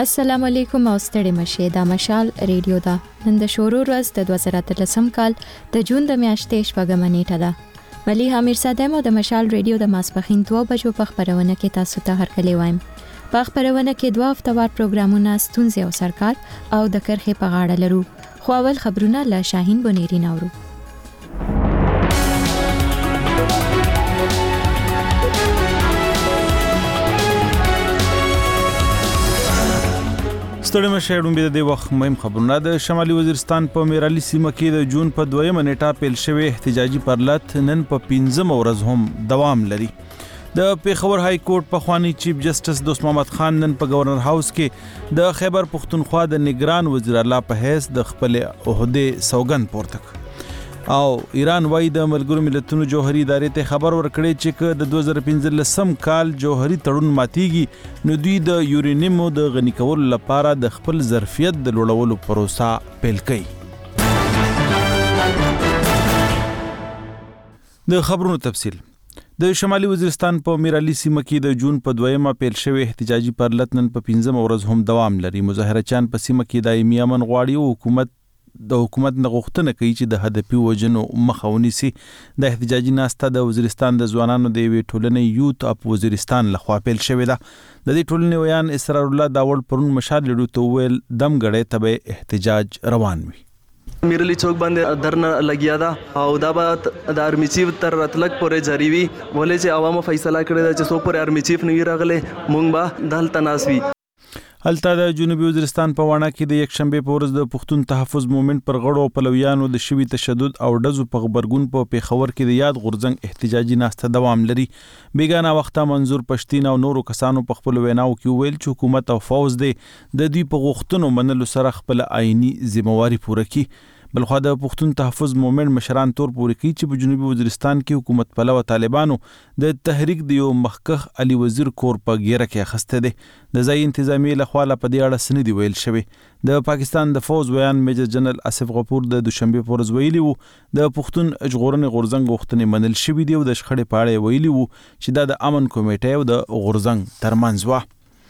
السلام علیکم او ستړي مشه دا مشال ریډیو دا نن د شورو ورځ د 2013 کال د جون د میاشتې شپږمه نیټه ده. ملي امیر صادم او د مشال ریډیو د ماسپخین 2 بجو په خبرونه کې تاسو ته هرکلی وایم. په خبرونه کې 2 هفتهوار پروګرامونه ستونزې او سرکار او د کرخې په غاړه لرو. خو اول خبرونه له شاهین بنيري نورو. ستړي مشه ډومبه د وخت مهم خبرونه د شمالي وزیرستان په میرالي سیمه کې د جون په 2 نیټه پیل شوی احتجاجي پرلط نن په 15 ورځ هم دوام لري. د پیښور های کورټ په خوانی چیف جسټس دوست محمد خان نن په گورنر هاوس کې د خیبر پختونخوا د نگران وزیر اعلی په حیث د خپل عہده سوګند پورته او ایران وای د ملګرو ملتونو جوهري ادارې ته خبر ورکړي چې د 2015 کال جوهري تړون ماتيږي نو دوی د یورینیمو د غنی کولو لپاره د خپل ظرفیت د لوړولو پروسه پیل کړي. د خبرونو تفصیل د شمالي وزیرستان په میرالي سیمه کې د جون په 2 پیل شوی احتجاجي پرلط نن په 15 ورځ هم دوام لري. مظاهره چان په سیمه کې دایمي امن غواړي او حکومت نه غوښتنه کوي چې د هدفي وژنو مخه ونیسي. د احتجاجي ناسته د وزیرستان د ځوانانو د یوې ټولنې یوت اپ وزیرستان لخوا پیل شوې ده. د دې ټولنې ویان اسرار الله داول پرون مشال لرو ته ویل دم غړې ته احتجاج روان وي. میرلی چوک باندې درنه لګیا ده او دا به د آرمی چیف تر راتلک پورې جاری وي ولې چې عوامو فیصله کړې ده چې څو پورې آرمی چیف نه راغله مونږ به دلته ناسوي. هلته د جنوبي وزیرستان په وانه کې د یک شنبه په ورځ د پښتون تحفظ مومنت پر غړو پلویانو د شوی تشدد او ډزو په خبرګون په پیښور کې د یاد غورځنګ احتجاجي ناسته دوام لري. بیگانه وخته منظور پښتين او نورو کسانو په خپل ویناو کې ویل چې حکومت او فوز د دوی په غوښتنو منلو سره خپل آئینی ذمہواری پوره کړي. بلخو د پښتون تحفظ مومنت مشران تور پورې کوي چې په جنوبي وزیرستان کې حکومت پلوه طالبانو د تحریک د یو مخکخ علي وزیر کور په ګیره کې اخسته دي. د ځای انتظامی لخوا په دې اړه سند ویل شوی. د پاکستان د فوز ویان میجر جنرال اسف غفور د دوشنبه په ورځ ویلي وو د پښتون ژغورنې غورځنګ غوښتنې منل شوې دي او د شخړې په اړه ویلي وو چې دا د امن کمیټې او د غورځنګ ترمنځ و.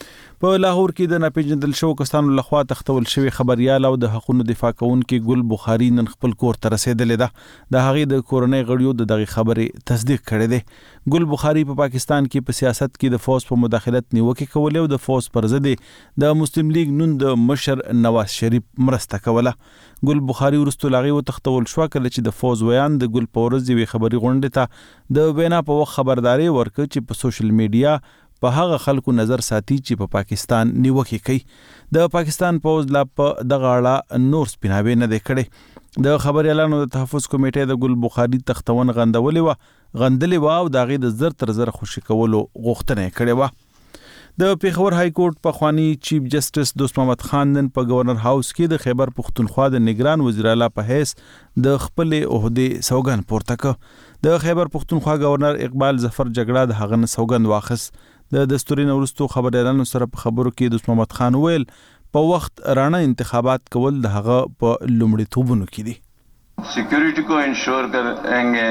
په لاهور کې د ناپېژندل شوو کسانو لخوا تختول شوی خبريال او د حقوقو دفاع کوونکي ګل بخاري نن خپل کور ته رسیدلې ده. د هغې د کورنۍ غړیو دغه خبرې تصدیق کړې ده. ګل بخاري په پاکستان کې په سیاست کې د فوز په مداخلت نیوکه کوله او د فوز پر ضد د مسلم لیگ نون د مشر نواز شریف مرسته کوله. ګل بخاري ورستو لاغي و تختول شو کله چې د فوز ویان د ګل پورز وی خبري غونډه ته د وینا په وخت خبرداري ورکړ چې په سوشل میډیا په هغه خلکو نظر ساتي چې په پاکستان نیوکه کوي. د پاکستان پوز لا په دغه اړه نور سپیناوي نه کړي. د خبريالانو د تحفظ کمیټې د ګل بخاري تختون غندلې و او د غي د زر تر زر خوشی کولو غوښتنه کړې و. د پیښور های کورټ په خوانی چیف جسټس دوست محمد خان نن په گورنر هاوس کې د خیبر پختونخوا د نگران وزیر اعلی په حیث د خپل عہده سوګند پورته کړ. د خیبر پختونخوا گورنر اقبال ظفر جګړه د هغه سوګند واخص. د دستوري نورستو خبريالانو سره په خبرو کې دوست محمد خان ویل په وخت رانه انتخابات کول د هغه په لومړي توبونو کې دي. سکیورټي کو انشور کरेंगे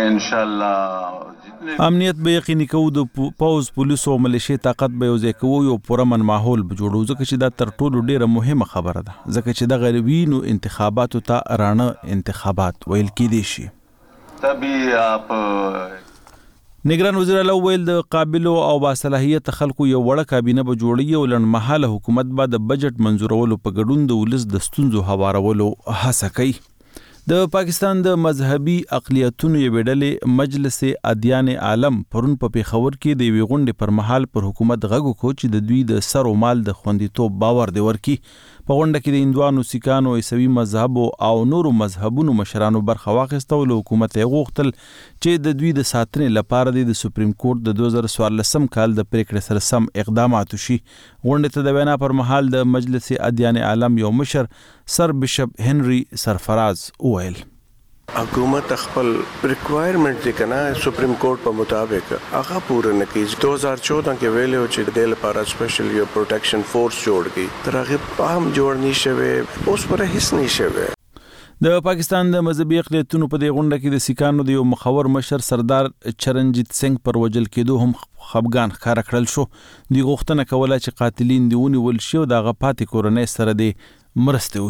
انشاءالله. امنیت به یقیني کوو د پوز پولیس او ملیشي طاقت به یوځای کوو یو پرمن ماحول به جوړو ځکه چې دا تر ټولو ډیره مهمه خبره ده ځکه چې د غریبینو انتخاباتو ته رانه انتخابات ویل کېدي شي. تبي آپ نگران وزیر اعلی ویل د قابل او باصلاحیت خلکو یو وړه کابینه به جوړي او لنډمهاله حکومت به د بجټ منظورولو په ګډون د ولس د ستونزو هوارولو هڅه کوي. د پاکستان د مذهبي اقلیتونو یو ډلې مجلس ادیان عالم پرون په پیښور کې د وی غونډې پر مهال پر حکومت غږ وکړ چې د دوی د سر او مال د خوندیتوب باور دی ورکی. په غونډه کې د هندوانو، سیکانو، عیسوي مذهب او نورو مذهبونو مشرانو برخه واخیسته او حکومت یې غوښتل چې د دوی د ساتنې لپاره د سپریم کورټ د 2014 کال د پریکړې سره سم اقدامات وشي. غونډه ته د وینا پر مهال د مجلس ادیان عالم یو مشر سر بشپ هنري سرفراز ویل حکومت خپل ریکوایرمنٹ دی کنه سپریم کورټ په مطابق هغه پوره نه کیږي. 2014 کې ویلو چې د لپاره سپیشل یو پروټیکشن فورس جوړ کی تر هغه په هم جوړ نشوي اوس پر هیڅ نشوي. د پاکستان د مذهبي اقلیتونو په دې غونډه کې د سیکانو د یو مخور مشر سردار چرنجیت سنگ پر وجل کېدو هم خفګان ښکاره کړل شو. دوی غوښتنه کوله چې قاتلین دې ونیول شي او د هغه پاتې کورنۍ سره دې مرستې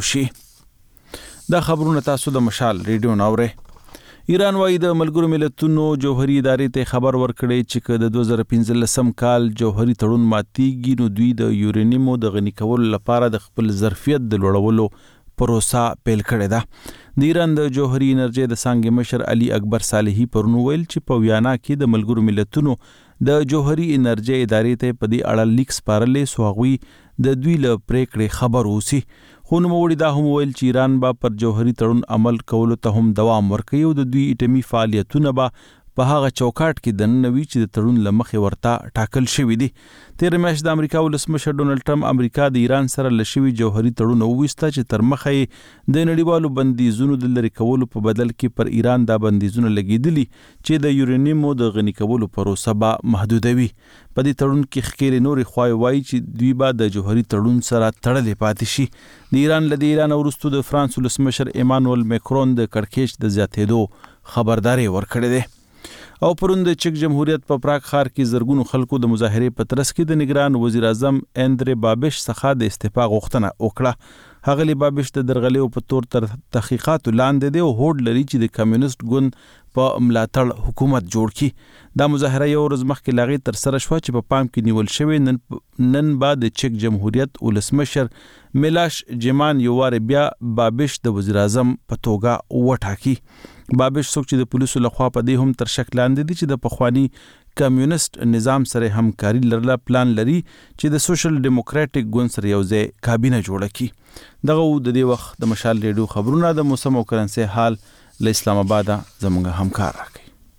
وشي. دا خبرونه تاسو د مشال ریډیو نه اورئ. ایران وايي د ملګرو ملتونو جوهري ادارې ته خبر ورکړی چې که د 2015 کال جوهري تړون ماتیږي نو دوی د یورینیمو د غني کولو لپاره د خپل ظرفیت د لوړولو پروسه پیل کړې ده. د ایران د جوهري انرژي د څانګې مشر علي اکبر صالحي پرون ویل چې په ویانا کې د ملګرو ملتونو د جوهري انرژي ادارې ته په دې اړه لیک سپارلې سو هغوی د دوی له پریکړې خبر اوسي. خو نوموړي دا هم ویل چې ایران به پر جوهري تړون عمل کولو ته هم دوام ورکوي او د دوی اټومي فعالیتونه به په هغه چوکاټ کې دننه وي چې د تړون له مخې ورته ټاکل شوي دي. تېره میاشت د امریکا ولسمشر ډونالډ ټرمپ امریکا د ایران سره له شوي جوهري تړون وویسته چې تر مخه یې د نړیوالو بندیزونو د لرې کولو په بدل کې پر ایران دا بندیزونه لګېدلي چې د یورینیمو د غني کولو پروسه به محدودوي. په دې تړون کې ښکېلې نورې خواوې وایي چې دوی به د جوهري تړون سره تړلې پاتې شي. د ایران له دې اعلان وروسته د فرانس ولسمشر ایمانوئل میکرون د کړکېچ د زیاتېدو خبرداری ورکړې ده. او پرون د چک جمهوریت په پراګ ښار کې زرګونو خلکو د مظاهرې په ترڅ کې د نگران وزیر اعظم اندرې بابش څخه د استعفا غوښتنه وکړه. ښاغلي بابش د درغلیو په تور تر تحقیقاتو لاندې دی او هوډ لري چې د کمیونست ګوند په ملاتړ حکومت جوړ کړي. دا مظاهره یو ورځ مخکې لاغي تر سره شوه چې په پام کې نیول شوی نن بعد د چک جمهوریت ولسمشر میلاش جمان یو وار بیا بابش د وزیر اعظم په توګه وټاکي. بابش څوک چې د پولیسو لخوا په دې هم تر شک لاندې دي چې د پخوانی کمیونست نظام سره همکاري لرله پلان لري چې د سوشل ډیموکراټک ګوند سره یو ځای کابینه جوړه کړي. دغه د دې وخت د مشال ریډیو خبرونه د موسم او کرنسي حال له اسلام آباد زموږ همکار راکړي.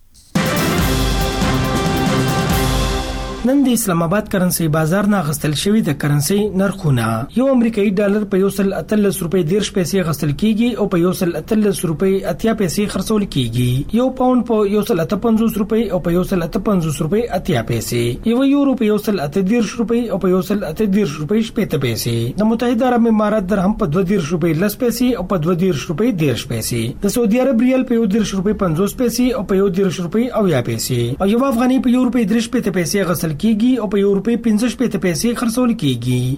نن د اسلام آباد کرنسي بازار نه غستل شوی د کرنسي نرخونه یو امریکایي ډالر په 1.13 روپۍ 10 پیسې غستل کیږي او په 1.13 روپۍ 80 پیسې خرڅول کیږي. یو پاوند په 1.55 روپۍ او په 1.55 روپۍ 80 پیسې. یو یورو په 1.13 روپۍ او په 1.13 روپۍ 70 پیسې. د متحده عرب امارات درهم په 2.10 روپۍ 10 پیسې او په 2.10 روپۍ 10 پیسې. د سعودي عرب ریال په 1.10 روپۍ 50 پیسې او په 1.10 روپۍ 80 پیسې. او یو افغاني په 1 روپۍ 3 پیسې غستل کیږي او په 1 روپۍ 15 پیسې خرڅول کیږي.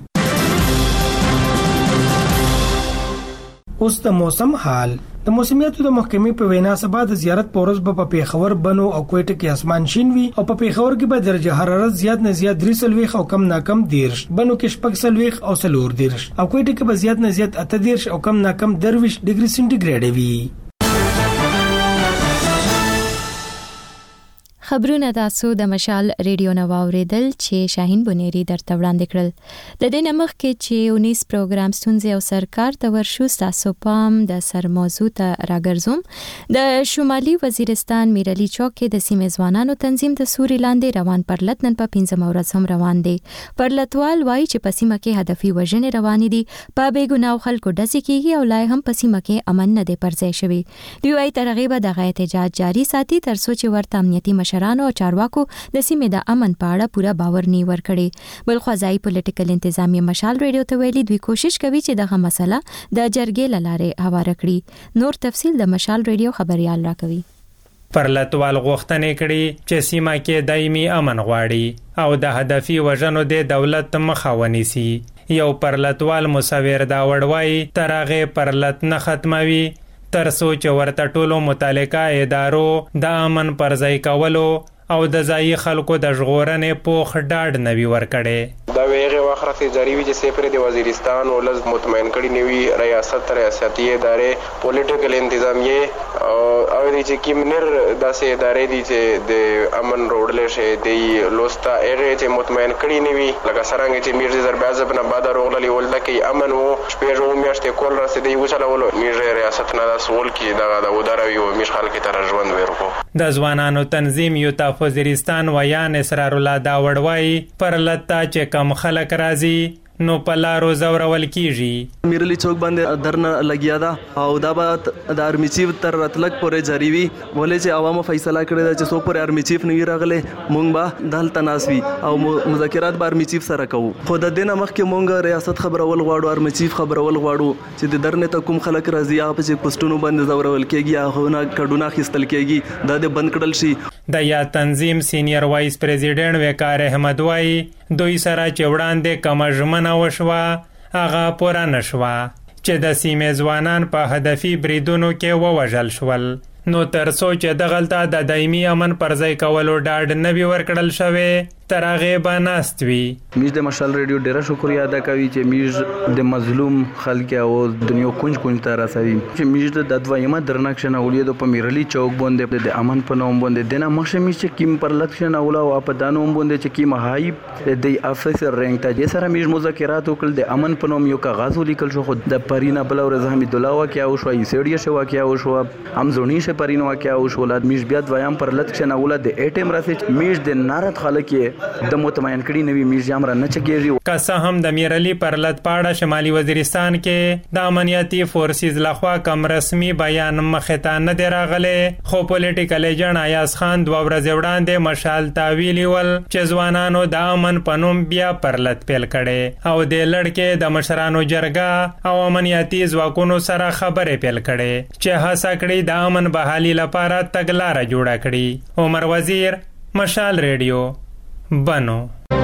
اوس د موسم حال. د موسمیاتو د محکمې په وینا سبا د زیارت پورز په پیښور بنو او کوټه کې اسمان شین وي او په پیښور کې به درجه حرارت زیات نه زیات 3 او کم نه کم 10. بنو کې 4 او 4 او کوټه کې به زیات نه زیات 8 او کم نه کم 10 ډیګري سنټیګریډ وي. خبرونه تاسو د مشال ریډیو نو اوریدل چې شاهین بنيري درته وړاندې کړل. د دې نمخ کې چې 19 پروګرام ستونزې او سرکار ته ورشو تاسو پام د سر موضوع ته راګرځوم. د شمالي وزیرستان میرعلی چوک کې د سیمې ځوانانو تنظیم د سوري لاندې روان پرلت نن په 15 ورځ هم روان دي. پرلتوال وایي چې په سیمه کې هدفي وژنې روانې دي، په بېګناو خلکو ډزې کیږي او لای هم په سیمه کې امن نه دی پرځای شوی. دوی وايي ترغیب د احتجاج جاری ساتي تر څو چې ورته امنیتي مشرانو او چارواکو د سیمې د امن په اړه پوره باور نه ورکړي. بل خوځای پولیټیکل انتظامیه مشال ریډیو ته ویلي دوی کوشش کوي چې دغه مسله د جرګې لاره هواره کړي. نور تفصیل د مشال ریډیو خبريال راکوي. پرلتوال غوښتنې کړي چې سیمه کې دایمي امن غواړي او د هدفي وژنو د دولت مخه ونیسي. یو پرلتوال مصور دا وړوي ترغه پرلت نه ختموي تر څو چې ورته ټولو متعلقه ادارو د امن پرځای کولو او د ځای خلکو د ژغورنې پوخ ډاډ نوي ورکړي. دا ویغه وخت جاری وی چې سپر د وزیرستان ولز مطمئن کړي نیوي ریاستي ادارې پولیټیکل انتظامیه او د چې کیمنر داسې ادارې دي چې د امن روړل شي د لوستا ایره چې مطمئن کړي نیوي لکه څنګه چې میرزا زربازب نه بعد روغلي ولکه امن وو شپږ میاشتې کول رسیدي وچلولو میرزا ریاست نه سوال کې دا وداروي او مش خلک تر ژوند ورکو. د ځوانانو تنظیم یو وزیرستان ویان اسرار الله دا وړوي پرلتا چې کم خلک راځي نو په لارو زورول کیږي. میرلی چوک باندې درنه لګیا ده او دا به د آرمی چیف تر راتلک پورې جاری وي ولې چې عوامو فیصله کړې ده چې څو پورې آرمی چیف نه راغله مونږ به دلته ناسوي او مذاکرات به آرمی چیف سره کوو. خو د دې نه مخکې مونږ ریاست خبرول غواړو، آرمی چیف خبرول غواړو چې د درنه ته کوم خلک راځي هغه چې پوسټونو باندې زورول کېږي هغه نه کډونه خستل کېږي دا د بند کړل شي. د یا تنظیم سینیئر وایس پریزیډنټ وقار احمد وایي دوی سره چې وړاندې کومه ژمنه وشوه هغه پوره نشوه چې د سیمې ځوانان په هدفي بریدونو کې ووژل شول. نو تر څو چې دغلته د دایمي امن پر ځای کولو ډاډ نه وي ورکړل شوی تر هغې به ناست وي. میز د مشال ریډیو ډیره شکریه ادا کوي چې میز د مظلوم خلک او دنیا کونج ته رسوي چې میز د دویمه درنښت اولید په میرلی چوک باندې د امن په نوم باندې دنه مخشه میز چې کیم پر لکشن اوله او په دانو باندې چې کیم هاي د افسر رنګ ته چې سره میز مذاکرات وکړل د امن په نوم یو کاغذ ولیکل شو خو د پرینا بل ورځ حمید الله واقعا او شوي سیډیا شو واقعا او شو امزونی شه پرینو واقعا او شو لاد میز بیا دویم پر لکشن اوله د اټم راسي میز د نارت خلک د مطمئن کړي نوی میوزیم را نه چګیږي. که څه هم د میرلی پر لټپاړه شمالي وزیرستان کې د امنیتي فورسز لخوا کم رسمي بیان مخې ته نه دی راغلی خو پولیټیکل ایجنټ ایاز خان 2 ورځې وړاندې مشال ته ویلي ول چې ځوانانو د امن په نوم بیا پر لټ پیل کړي او د لړکې د مشرانو جرګه او امنیتي ځواکونو سره خبرې پیل کړي چې هڅه کړي د امن بحالي لپاره تګلاره جوړه کړي. عمر وزیر، مشال ریډیو، بنو.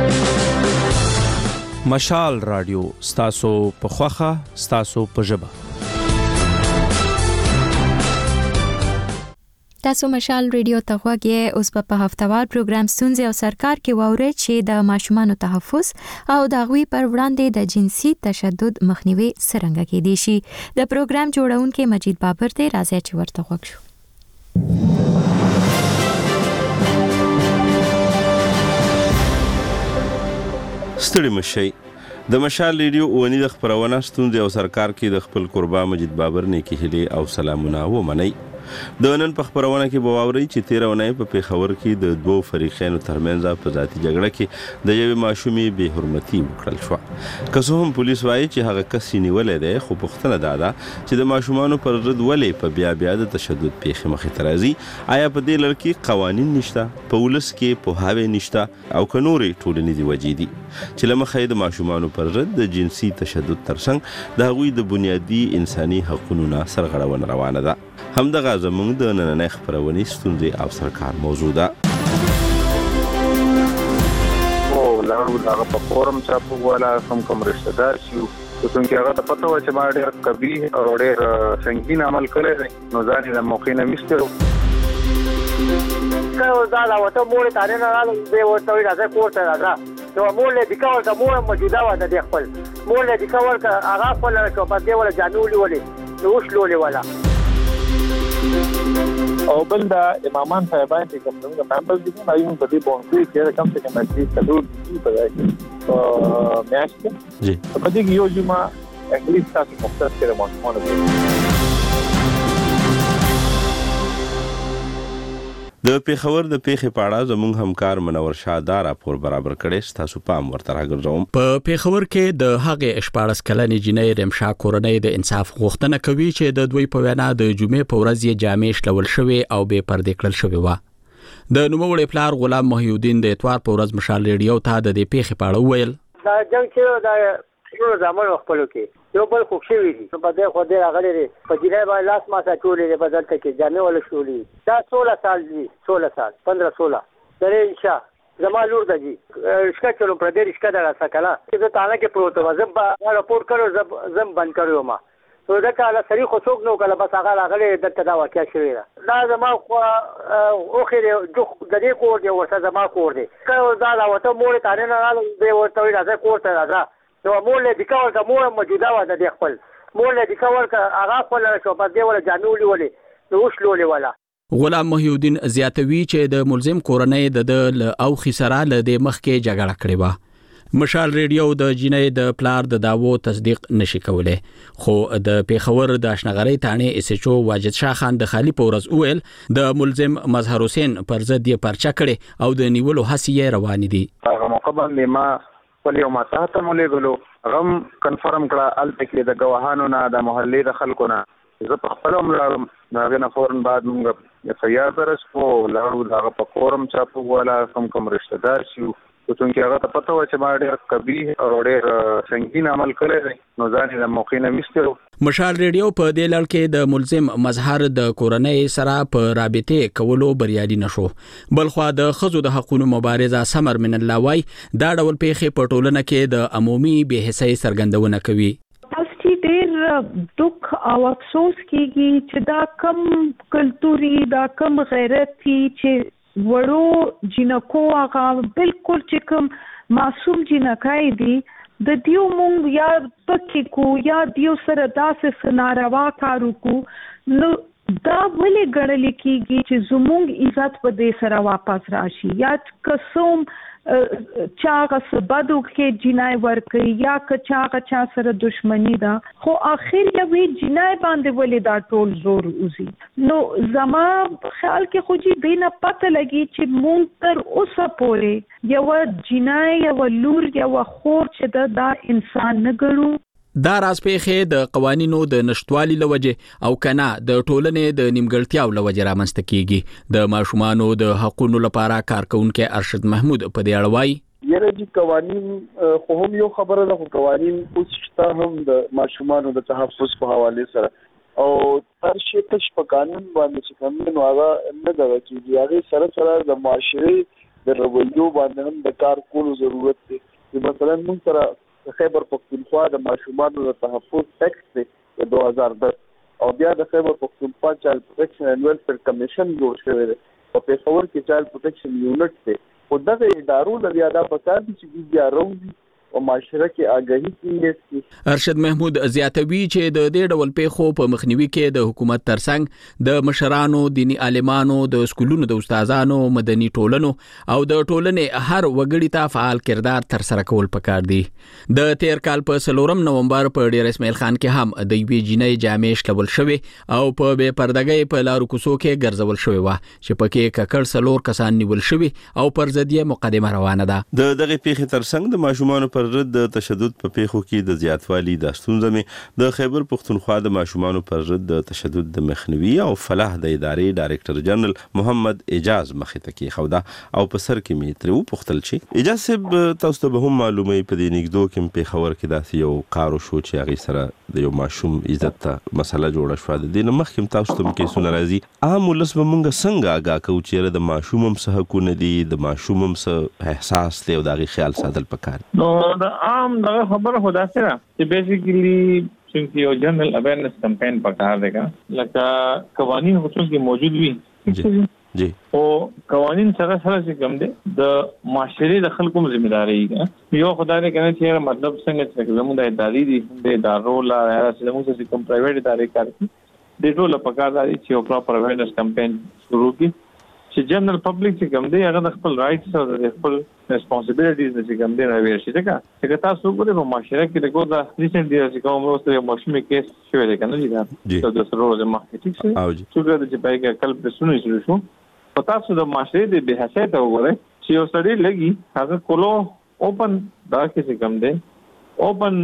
مشال رادیو ستاسو په خوخه ستاسو په ژبه. تاسو مشال ریډیو ته غوږی اوس په هفتوار پروګرام ستونزې او سرکار کې واورئ چې د ماشومانو تحفظ او د هغوی پر وړاندې د جنسي تشدد مخنیوي څرنګه کېدی شي. د پروګرام جوړونکی مجید بابر دی، راځئ چې ورته غوږ شو. ستړي مشي د مشال ریډیو اونی د خبرونه ستونزې او سرکار کې د خپل قربا مجید بابر نیکی هلي او سلامونه ومني. د نن په خبرونه کې به واورئ چې 13 اونۍ په پیښور کې د دوو فریقینو ترمنځ په ذاتي جګړه کې د یوې ماشومې بې حرمتي وکړل شوه. که څه هم پولیس وایي چې هغه کس یې نیولی دی خو پوښتنه دا ده چې د ماشومانو پر ضد ولې په بیا د تشدد پیښې مخې ته راځي. آیا په دې لړ کې قوانین نشته، په ولس کې پوهاوی نشته او که نورې ټولنیزې وجې دي چې له مخې د ماشومانو پر ضد د جنسي تشدد ترڅنګ د هغوی د بنیادي انساني حقونو نه سرغړونه روانه ده. همدغه زموږ د نننۍ خپرونې ستونزې او سرکار موضوع ده. لاړو هغه په فورم چاپو والا کوم رشتہ دار شو څنګه هغه ته پته و چې ما ډېر قبلي او ډېر سنگین عمل کړی نو ځان یې د موقع نه میستلو کله دا لا وته مور ته نه راغله به ورته وی راځه کوټه راځه نو مور له دکاور ته مور موجوده و د خپل مور له دکاور کا هغه خپل کو په دې ولا جانولي ولې نو وشلولې ولا او بل دا امامان صاحبان چې کوم څنګه پامپل دي نو یو په دې باندې چې کم څه کم دي تدور دي په میاشت جی په دې یو جمعه انګلیس تاسو مختص کړه مونږ د پیښور د پیښې په اړه زموږ همکار منور شاه راپور برابر کړي. تاسو پام ورته راګرځوم. په پیښور کې د هغې 14 کلنې جنۍ رمشا کورنۍ د انصاف غوښتنه کوي چې د دوی په وینا د جمعې په ورځ یې جامې شلول شوې او بې پردې کړل شوې وه. د نوموړي پلار غلام محی الدین د اتوار په ورځ مشال ریډیو ته د دې پیښې په اړه وویل دا جنگ چې دا ټول زموږ خپلو کې یو بل خوښ شوی دي په دې خو دې راغلي دي په دې باندې لاس ما ته ټولې په دلته کې جامې ولا شولې دا 16 سال دي 16 سال 15-16 درې انشاء زما لور د جی رشکا چلو پر دې رشکا دا سکلا چې ته نه کې پروت و زب راپور کړو زم بند کړو ما نو دا کله سړي خو څوک نو کله بس هغه راغلي دته دا واقعیا شوی دا زما خو اوخه د دې کور دی ورته زما کور دی کله دا لا وته مور ته نه راغله به ورته راځه کور ته راځه نو مور له دکاور کا مور موجوده و د خپل مور له دکاور کا هغه خپل شو په دې ولا جانولي ولې نو وشلولې ولا. غلام محی الدین زیاتوي چې د ملزم کورنۍ د او خساره له د مخکې جګړه کړې و. مشال ریډیو د جنۍ د پلار د داوو تصدیق نشي کولای خو د پیښور د آشنغري تانه اس ایچ او واجد شاه خان د خالی پورز اویل د ملزم مظهر حسین پر ضد یې پرچا کړي او د نیولو هڅې روان دي. هغه موقع باندې ما ولې ما ته مولې غلو غم کنفرم کړه الته کې د گواهانو نه د محلې د خلکو نه زه په خپل لاړم هغه نه فورن بعد موږ فریاد درسو لاړو هغه په فورم چاپو ولا کوم رشتہ دار شو چې هغه ته پته و چې ما ډېر قبیح او ډېر سنگین عمل کړی دی نو ځان د موقع نه میستلو. مشال ریډیو په دې لړ کې د ملزم مظهر د کورنۍ سره په رابطه کولو بریالي نشو. بلخوا د خزو د حقوقو مبارزه سمر من الله وای دا ډول پیښې په ټولنه کې د عمومي بې حسۍ څرګندونه کوي. تاسو ډېر دوک او افسوس کیږي چې دا کم کلتوري دا کم غیرتي چې وړو جنکو هغه بالکل چې کوم معصوم جنکای دي د دیو مونږ یا پکې کو یا دیو سره داسې ناروا کارو کو نو دا ولې ګڼل کېږي چې زموږ عزت په دې سره واپس راشي یا قسم چاغه سبدو کې جنای ورکي یا چاغه چا سره دشمنی ده خو اخر یوې جنای باندې ولې دا ټول زور وزي. نو زما خیال کې خو جی دینه پته لګي چې مونږ تر اوسه پورې یو جنای یو لور یو خور چې دا انسان نه ګڼو. دا راز پیښې د قوانینو د نشټوالي لوجه او کنا د ټولنې د نیمګړتیاو لوجه رامنځته کیږي. د ماشومانو د حقوقو لپاره کارکونکو ارشد محمود په دې اړه وایي یره دي قوانین خو هم یو خبره ده خو قوانین اوس شته هم د ماشومانو د تحفظ په حواله سره او هر شي تش په قانون باندې چې کوم نو هغه نه دا کیږي هغه سره سره د معاشري د رویو باندې هم د کار کولو ضرورت دی. مثلا موږ سره خیبر پختونخوا د ماشومانو د تحفظ ټیکس دی د 2010 او بیا د خیبر پختونخوا چایلډ پروټیکشن اینډ ویلفیر کمیشن جوړ شوی دی په پېښور کې چایلډ پروټیکشن یونټ دی. خو دغه ادارو د زیاده پکار دي چې بیا روزي او معاشره کې آګاهي کیږي. ارشد محمود زیاتوي چې د دې ډول پیښو په مخنیوي کې د حکومت ترڅنګ د مشرانو دینی عالمانو د سکولونو د استادانو مدني ټولنو او د ټولنې هر وګړي ته فعال کردار تر سره کول پکار دي. د تیر کال په 4 نومبر په ډیر اسماعیل خان کې هم د یوې جنۍ جامې شلول شوې او په بې پردګۍ په لارو کوڅو کې ګرځول شوې و چې پکې ککړ 4 کسان نیول شوې او پر ضدیه مقدمه روانه ده. د دغه پیښې ترڅنګ د ماشومانو پر ضد د تشدد په پیښو کې د زیاتوالي د ستونزې د خیبر پختونخوا د ماشومانو پر ضد د تشدد د مخنیوي او فلاح د ادارې ډایریکټر جنرال محمد اعجاز مخې ته کېښوده او په سر کې مې ترې وپوښتل چې اعجاز صاحب تاسو ته به هم معلومه په دې نږدو کې پېښور کې داسې یو کارو شو چې هغې سره د یو ماشوم عزت ته مسله جوړه شوه. د دې نه مخکې تاسو ته کیسونه راځي عام ولس به موږ څنګه آګاه کوو چې د ماشوم هم څه حقونه دي د ماشوم هم څه احساس دی او د هغې خیال ساتل پکار. نو د عام دغه خبره خو داسې ده چې بیسیکلی چې یو جنرال اویرنس کمپین پکار دی لکه قوانین خصوص کې موجود وي جی او قوانین سره چې کوم دي د معاشري د خلکو ځمېداري یو خدای کنه چې مطلب څنګه چې زموږ د ادارې دي د ادارو لا زموږ چې کوم پرایویټ ادارې کوي د ټول په کار دي چې یو پراپر اویرنس کمپین شروع کړي چې جنرال پبلک چې کوم دی هغه خپل رائټس او خپل ریسپانسیبিলিټیز چې کوم دی راوي شي چې تاسو وګورئ په معاشره کې د ګوزا ریسنټ دی چې کوم وروسته ماشومې کیس شوی دی کنه دا د سرور د مخکې ټیک شي چې د پای کې کل په سونی شو په تاسو د معاشره د به حیثیت وګورئ چې یو سړی لګي هغه کولو اوپن دا کې کوم دی اوپن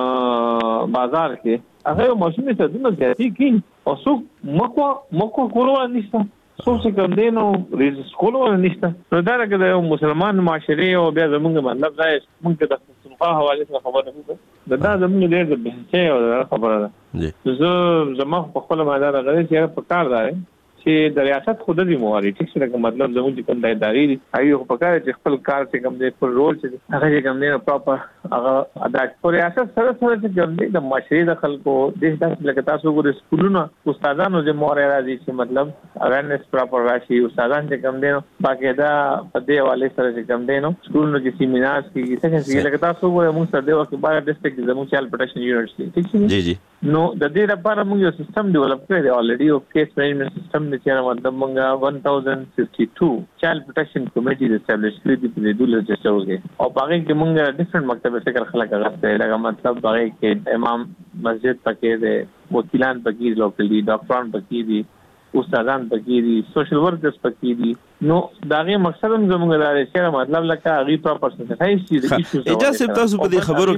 بازار کې هغه ماشومې ته د مزګری کې او څو مکو کولو نشته څه کوم دی نو ریزس کولو نشته. نو دا راګه د مسلمان معاشري او بیا زمونږ مطلب دا موږ د پښتونخوا حواله سره خبره کوو دا زمونږ ډېر د بهچه خبره ده. زه زما په خپل مدار غوړي چې په کار دی چې د ریاست خود دې مواري ټیک څه مطلب زموږ کوم د ادارې دی ایو په کار چې خپل کار چې کوم دی خپل رول چې هغه کوم دی پراپر هغه ادا کوي. ریاست سره چې کوم دی د معاشري د خلکو د داسې لکه تاسو ګورئ سکولونو استادانو چې مواري راځي چې مطلب اویرنس پراپر راشي استادان چې کوم دی نو باقاعده په دې حواله سره چې کوم دی نو سکولونو کې سیمینارز کې څنګه لکه تاسو ګورئ موږ سره د وخت بار ډیسټریکټ زموږ چایلډ پروټیکشن یونټ ټیک جی جی نو د دې لپاره موږ یو سیستم ډیولپ کړی دی الریډي او کیس مینجمنت سیستم چې مطلب موږ 1052 چایلډ پروټیکشن کمیټي د اسټابلیش کړی دی په دې رجسټر کې او باقي کې موږ ډیفرنٹ مکتب څخه خلک راځي لکه مطلب باقي کې امام مسجد پکې دی وکیلان پکې لوکل دي ډاکټران پکې دي استادان پکې دي سوشل ورکرز پکې دي نو داغه مقصد هم زموږ دا چې مطلب لکه هغه پراپر سنسایز شي. اجازه تاسو په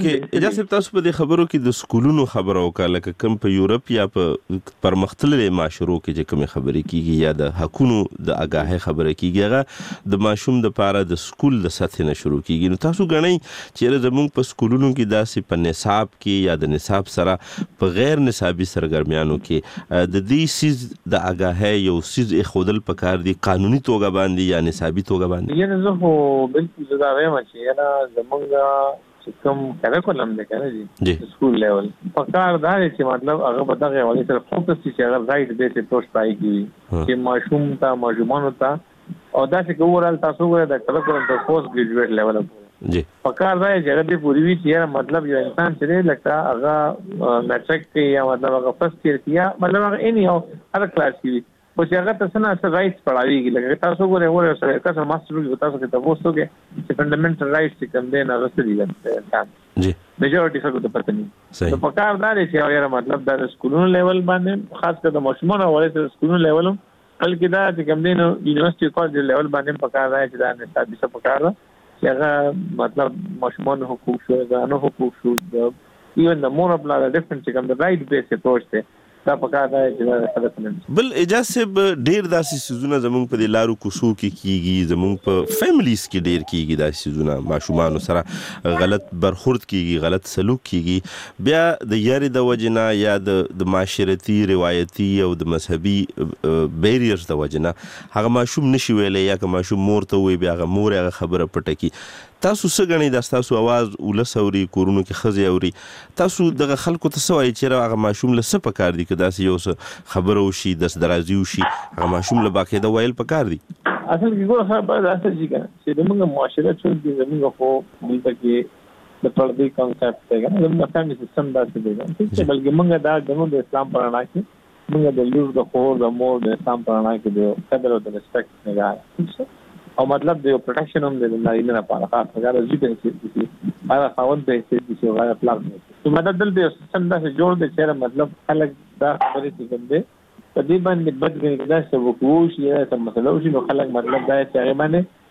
دې خبرو کې د سکولونو خبرو وکړه، لکه کوم په یورپ یا په پرمختللي معاشرو کې چې کوم خبرې کیږي یا د حقونو د آگاهي خبره کیږي، هغه د ماشوم د پاره د سکول د سطح نه شروع کیږي. نو تاسو غنئ چې زموږ په سکولونو کې داسې په نصاب کې یا د نصاب سره په غیر نصابي سرګرمیانو کې د دې سیز د آگاهي یو سیز خودل پکار دي قانوني توګه باندې یا نصابي توګه باندې. یعنی زه خو بالکل زدا وایم چې نه زمونږ کوم کریکولم دی کنه جی سکول لیول پکار دا چې مطلب هغه په دغه حواله سره فوکس چې هغه رائټ بیس اپروچ پای کی چې ماشومان ته او دا چې ګورل تاسو غواړئ د کریکولم ته پوسټ ګریجویټ لیول جی پکار دا چې هغه د پوری وی چې مطلب یو انسان چې لکه هغه میټرک کې یا مطلب هغه فرست ایئر کې یا مطلب هغه اني او هر کلاس کې خو چې هغه تاسو نه څه رائټس پڑھاویږي لکه تاسو ګورئ سره تاسو ماستر کې تاسو کې تاسو کې چې فندامنټل رائټس کوم دي نه رسېږي جی میجورټي څه ته پته نه نو پکار دا چې هغه مطلب د سکولونو لیول باندې خاص کر د ماشومانو ولې سکولونو لیول بلکې دا چې کوم دي نو یونیورسيټي کالج لیول باندې پکار دی چې دا نصابي څه پکار دی چې هغه مطلب ماشومانو حقوق شو غانو حقوق شو ایون د مور خپل ډیفرنٹ چې کوم د رائټ بیس اپروچ ته دا پکار دی چې بل اجازه ډیر داسې سيزونه زمونږ په لارو کوسو کې کیږي، زمونږ په فیملیز کې ډیر کیږي داسې سيزونه، ماشومان سره غلط برخورد کیږي، غلط سلوک کیږي، بیا د یاري د وجنه یا د معاشرتي روایتي او د مذهبي بیریرز د وجنه هغه ماشوم نشي ویلې یا که ماشوم مور ته وي بیا هغه مور هغه خبره پټه کی. تاسو څه غنئ د تاسو आवाज ولسوري کورونو کې خزي اوري، تاسو دغه خلکو ته سوای چې هغه ماشوم له څه پکار دي کدا سې یو خبرو شي د درازي شي هغه ماشوم له باقاعده وایل پکار دي. اصل کې ګوره خبره اصل چې چې موږ معاشره چې زموږ خو دلته کې د پردي کانسپټ ته زموږ فیملی سیستم داسې دی چې بلکې موږ دا د اسلام پر اړه کې موږ د لور د خور د مور د اسلام پر اړه کې د قدر او د ریسپیکټ نه او مطلب د پروټیکشن هم د نارینه لپاره خاص هغه ځکه چې هغه خاوند ته چې هغه پلان نو مدد د سیستم دا جوړ دی چې مطلب خلک دا خبرې څنګه دي په دې باندې بدګنی دا څه وکوش یا څه مسله وشي نو خلک مطلب دا چې هغه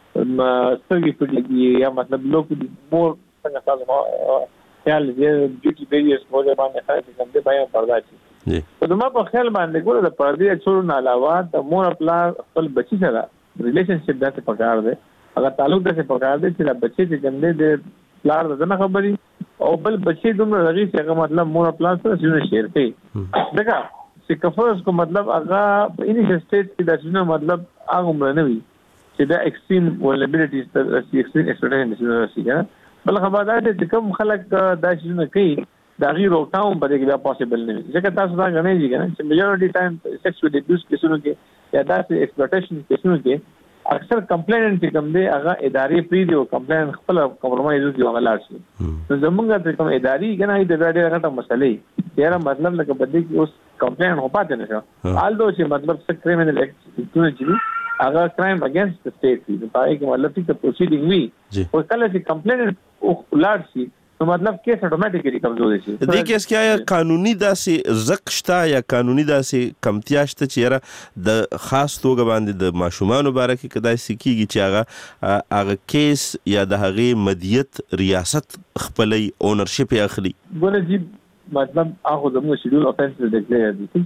باندې سترګې پټي یا مطلب لوک دي مور څنګه تاسو خیال دې ډیوټي بیریرز مو باندې خلک څنګه بیان پردا شي په دما په خیال باندې ګوره د پردي څورو نه علاوه د مور خپل بچی سره ریلیشنشپ داسې پکار دی، هغه تعلق داسې پکار دی چې د بچی چې ګندې د پلار د نه خبري او بل بچی دومره رغي چې هغه مطلب مور پلان سره څه شیر کوي دغه چې کفرس کو مطلب هغه په انیشل سټیج کې د څه مطلب هغه عمر نه وي چې د ایکستریم ولبیلیټیز د ایکستریم ایکسپیکټیشن نشي بل خبر دا چې کوم خلک دا څه کوي دا غیر او تاوم په دې کې پاسبل نه وي ځکه تاسو دا غنئ چې میجورټي ټایم سیکسوال ابیوز کیسونو کې یا داسې ایکسپلوټیشن کیسونو کې اکثر کمپلیننټ چې کوم دی هغه ادارې پری دی او کمپلین خپل کمپرمایز کوي هغه لار شي نو زمونږ ته کوم ادارې کنه د ډېر غټه مسلې یاره مطلب لکه بده کې اوس کمپلین هو پاتې نشو آلدو چې مطلب څه کریمینل ایکټ چې هغه کرایم اگینست د سټیټ دی په هغه کې مطلب چې پروسیډینګ وی او کله چې کمپلیننټ او لار شي نو مطلب کیس اتوماتیکلی کمزوري شي. د دې کیس کې یا قانوني داسې زقشتا یا قانوني داسې کمتیاشته چې د خاص توګه باندې د ماشومان مبارکي کدای سکیږي چې هغه کیس یا د هغه مدیت ریاست خپلې اونرشپ اخلي. ګوره جی مطلب هغه زموږ شیډول افنس ډیکلیئر دي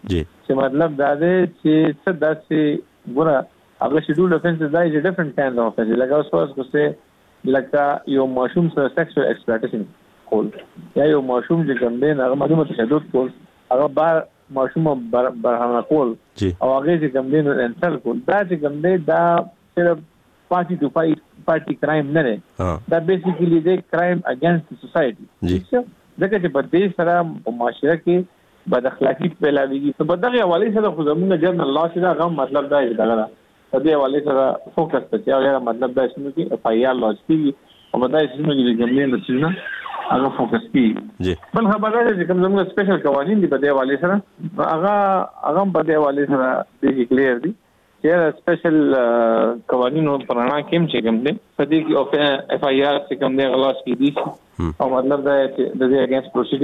چې مطلب دا دی چې څه داسې ګوره هغه شیډول افنس دا یو ډیفرنٹ کایند اف افنس لکه اوس کو څه لکه یو ماشوم سره سیکسوال ایکسپلوټیشن کول یا یو ماشوم چې کوم دی هغه مدمه تشدد کول هغه بار ماشوم برهانه کول او هغه چې کوم دی انټل کول دا چې کوم دی دا صرف پارټي ټو پارټي کرایم نه دی دا بیسیکلی دی کرایم اگینست سوسایټي ځکه چې په دې سره په معاشره کې بد اخلاقی پیلاویږي په دغه حواله سره خو زموږ جرنل لا شي دا مطلب دا دی دغه په دې حواله سره فوکس ته یا مطلب دا شنو کې اف آی آر لوج کی او دا شنو کې د جملې د څه هغه فوکس کی بل خبره ده چې کوم زموږ سپیشل قوانین دي په دې حواله سره هغه په دې حواله سره د کلیر دي چې سپیشل قوانینو پرانا کېم چې کوم دي په دې کې اف آی آر چې کوم دي غلاس کی دي او مطلب دا چې د دې اگینست پروسیډینګ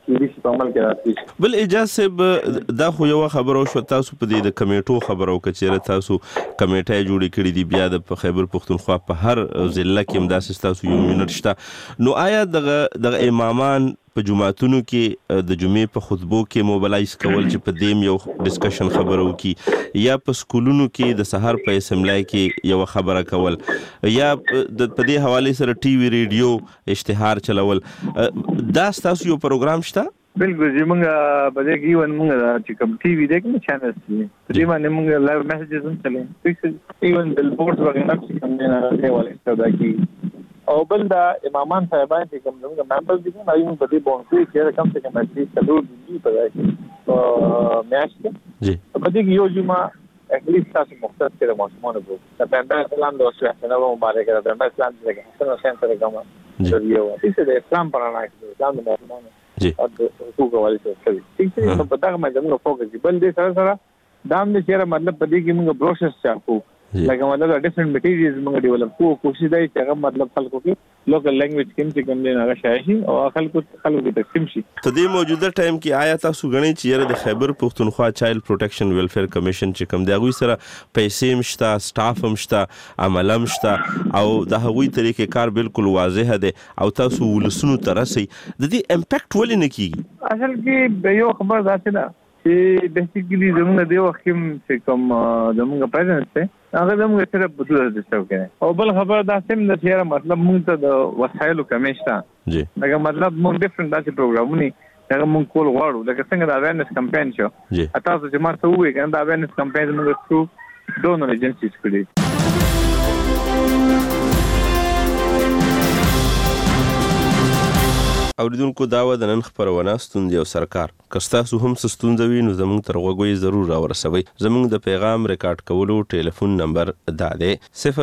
کې په عمل کې راځي. بل اجازه دا خو یو خبرو شو تاسو په دې د کمیټو خبرو کچېره تاسو کمیټه جوړې کړې دي بیا د خیبر پختونخوا په هر ضلع کې همداسې تاسو یو یونټ شته نو آیا د امامان په جمعاتونو کې د جمعې په خطبو کې موبلایز کول چې په دیم یو ډسکشن خبرو کې یا په سکولونو کې د سحر په اسمبلی کې یو خبره کول یا په دې حواله سره ټي وي ریډیو اشتهار چلول دا تاسو یو پروګرام شته؟ بالکل چې موږ په دې کې موږ چې کوم ټي وي دغه چینل دي په دې باندې موږ لایو میسجز هم چلیں ایون بل بورډز وغیرہ چې کوم نه راځي ولې ستاسو کې او بل دا امامان صاحبان چې کوم موږ ممبرز دي نو موږ په دې باندې چې کم څه کم چې څلور دي په دې کې میاشت جی په دې کې یو جمعه اټلیسټ تاسو مختص کړئ ماشومان وو د پیغمبر اسلام د وسه نو مبارک ده پیغمبر اسلام چې حسن حسین سره کوم جی یو چې د اسلام پر نه اسلام د مسلمانانو جی او حقوق والي څه کوي چې په دغه باندې موږ فوکس بل دې سره دا هم چې مطلب په دې کې موږ بروشرز چاپو لکه مطلب ډیفرنٹ میټیریالز موږ ډیولپ کوو کوشش دی چې هغه مطلب خلکو کې لوکل لینګویج کې چې کوم نه راځي شي او خلکو ته تقسیم شي. په دې موجوده ټایم کې آیا تاسو غنئ چې د خیبر پختونخوا چایلډ پروټیکشن ویلفیر کمیشن چې کوم دی هغه سره پیسې مشته سټاف مشته عمل مشته او د هغوی طریقې کار بالکل واضح دی او تاسو ولسونو ترسي د دې امپیکټ ولې نه کیږي؟ اصل کې یو خبر ذات نه چې بیسیکلی زموږ د وخت کې کوم زموږ پریزنس ته هغه زموږ سره بدل دي او بل خبر دا سم د تیر مطلب موږ ته د وسایلو کمی شته جی دا مطلب موږ ډیفرنٹ داسې پروګرامونه هغه موږ کول غواړو لکه څنګه د اویرنس کمپاین شو تاسو چې ما ته وایي کنه د اویرنس کمپاین موږ ثرو ډونر ایجنسیز کړی. اوریدونکو داوا د نن خبرونه ستوندې او سرکار کستاسو هم ستوندوي نو زموږ تر غوږی ضرور راورسوي. زموږ د پیغام ریکارډ کولو ټلیفون نمبر دا دی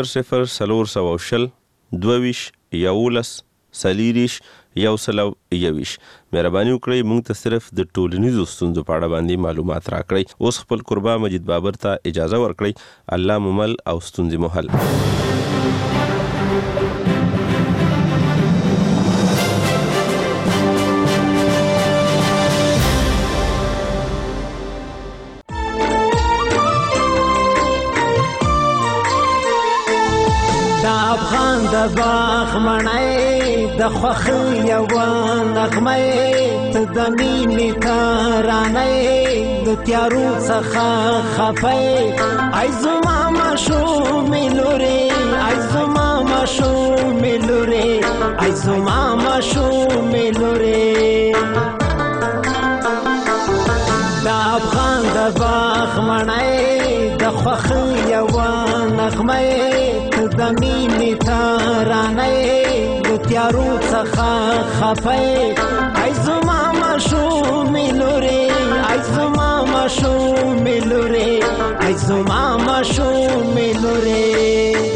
00 22 11 سلیریش یو سلو یویش. مهرباني وکړئ موږ ته صرف د ټولنیزو ستونزو په اړه باندې معلومات راکړئ. اوس خپل قربا مجید بابر ته اجازه ورکړئ. الله ممل او ستونزې محل. افغان د باغ مړی د خوښۍ یوه نغمه ته د مینې ترانه د تیارو څخه خفه ای زما ماشومې لورې ای زما ماشومې لورې ای زما ماشومې لورې د افغان د باغ مړی د خوښۍ یوه نغمه د مینې ترانه د تیارو څخه خفه ای زما ماشومې لورې ای زما ماشومې لورې ای زما ماشومې لورې.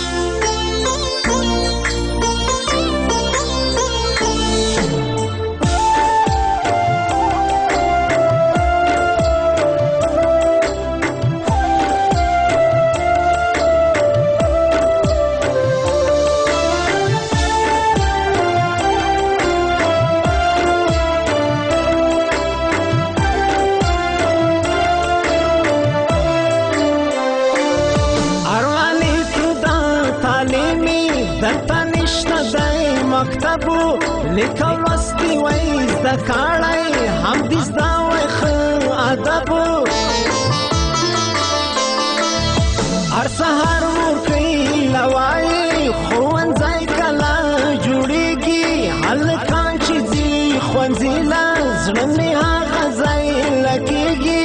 لیکل لوستی وای زده کړی هم دې زده وای ښه ادب هر سهار ورکوي لوایي ښوونځی کله جوړېږي هلکان چې ځي ښوونځي له زړه مې هغه ځای لګېږي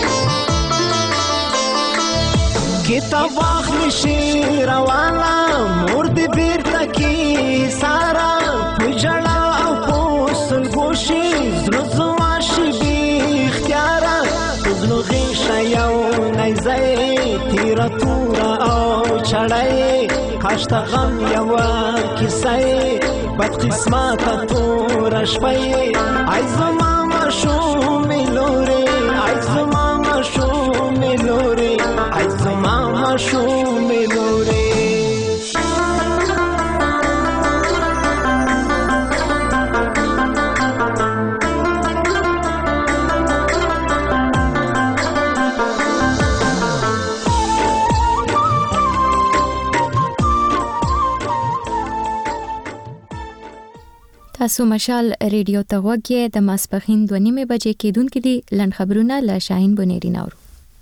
کتاب واخلي شي روانه مور دې بیرته کې ساره په ژړا او په سلګوشي زړه زما شي بې اختیاره په زړه غېږه یو نیزی تیره توره او چړی کاش د غم یوه کیسه بد قسمته توره شپه ای زما ماشومې لورې ای زما ماشومې لورې ای زما ماشومې لورې. تاسو مشال ریډیو ته وګورئ د ماسپخین 2:30 بجې کېدونکې دي لند خبرونه له شاهین بنيري ناور.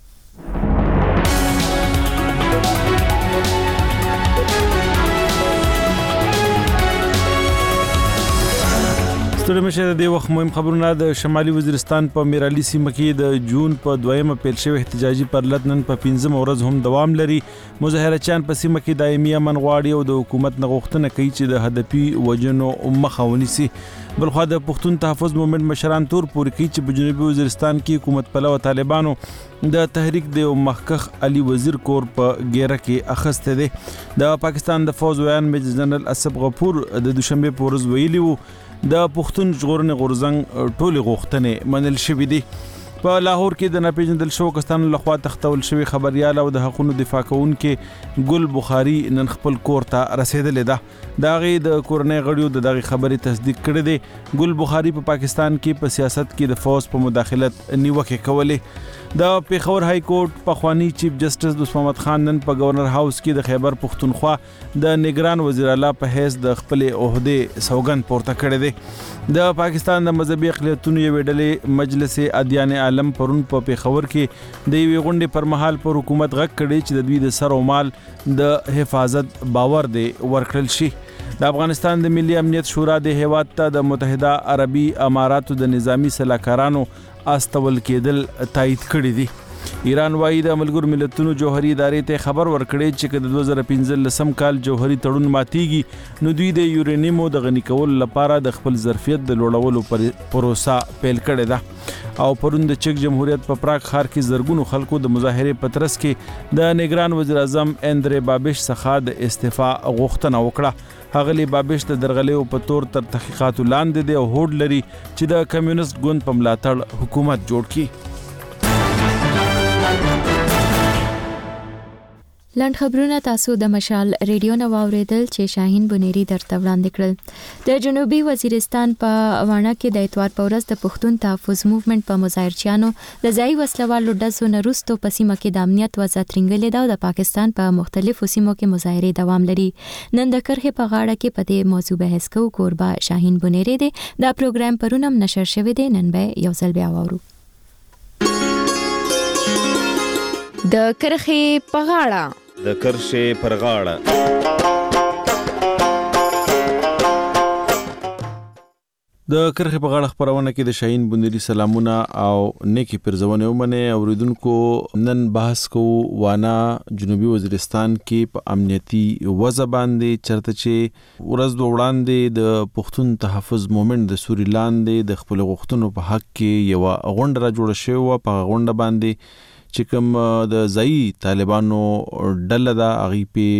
ستړي مشه د وخت مهم خبرونه د شمالي وزیرستان په میرالي سیمه کې د جون په 2مه پیل شوی احتجاجي پرلط نن په 15 ورځ هم دوام لري. مظاهرچیان په سیمه کې دایمي امن غواړي او د حکومت غوښتنه کوي چې د هدفي وجنو مخه ونیسي. بلخو د پښتون تحفظ مومنت مشران تور پورې کوي چې په جنوبي وزیرستان کې حکومت پلو طالبانو د تحریک د محقق علي وزیر کور په ګیره کې اخسته دي. د پاکستان د فوز ویان میجر جنرال اسب غفور د دوشنبه په ورځ ویلي وو د پښتون ژغورنې غورځنګ ټولې غوښتنې منل شوې دي. په لاهور کې د ناپېژندل شوو کسانو لخوا تختول شوی خبريال او د حقوقو دفاع کوونکې ګل بخاري نن خپل کور ته رسیدلې ده. دا غي د کورنۍ غړیو د دغه خبرې تصدیق کړې ده. ګل بخاري په پاکستان کې په سیاست کې د فوز په مداخلت نیوکه کولې. د پیښور های کورټ پخوانی چیف جسټس دوست محمد خان نن په گورنر هاوس کې د خیبر پختونخوا د نگران وزیر اعلی په حیث د خپل عہده سوګند پورته کړی دی. د پاکستان د مذهبي اقلیتونو یو ډلې مجلس ادیان عالم پرون په پیښور کې د یوې غونډې پر مهال پر حکومت غږ کړی چې د دوی د سر او مال د حفاظت باور دی ورکړل شي. د افغانستان د ملي امنیت شورا د هیواد ته د متحده عربي اماراتو د نظامی سلاکارانو استول کېدل تایید کړی دی. ایران وايي د ملګرو ملتونو جوهري ادارې ته خبر ورکړی چې د 2015 کال جوهري تړون ماتيږي نو دوی د یورانیمو د غنی کول لپاره د خپل ظرفیت د لوړولو پروسه پیل کړې ده. او پرون د چک جمهوریت په پراګ ښار کې زرګونو خلکو د مظاهره پترس کې د نگران وزیر اعظم اندری بابش څخه د استعفا غوښتنه وکړه. هغلی بابش د درغلیو په تور تر تحقیقاتو لاندې دی او هوډ لري چې د کمیونست ګوند په ملاتړ حکومت جوړ کړي. لند خبرونه تاسو د مشال ریډیو نو اوریدل چې شاهین بنيري درته وړاندې کړل. د جنوبي وزیرستان په وانه کې د اتوار په ورځ د پښتون تحفظ موومېنټ په مظاهرچیانو د ځای وسلوالو ډزو نه وروسته په سیمه کې د امنیت وضع ترنګلې ده او د پاکستان په مختلفو سیمو کې مظاهره دوام لري. نن د کرخې په غاړه کې په دې موضوع بحث کوو. کوربه شاهین بنيري دی. دا پروګرام پرونم نشر شوی دی. نن به یو ځل بیا وورو. د کرخې په غاړه د کرښې پر غاړه د کرخې په غاړه خبرونه کې د شاهین بنيري سلامونه او نیکی پرځونه ومنه. اوریدونکو نن بحث کوو وانا جنوبي وزیرستان کې په امنیتي وضع باندې چرته چې ورځ وړاندې د پښتون تحفظ موومېنټ د سوري لاندې د خپل غوښتنو په حق کې یو غونډه را جوړه شوې په غونډه باندې چې کوم د ځای طالبانو ډله دا اغي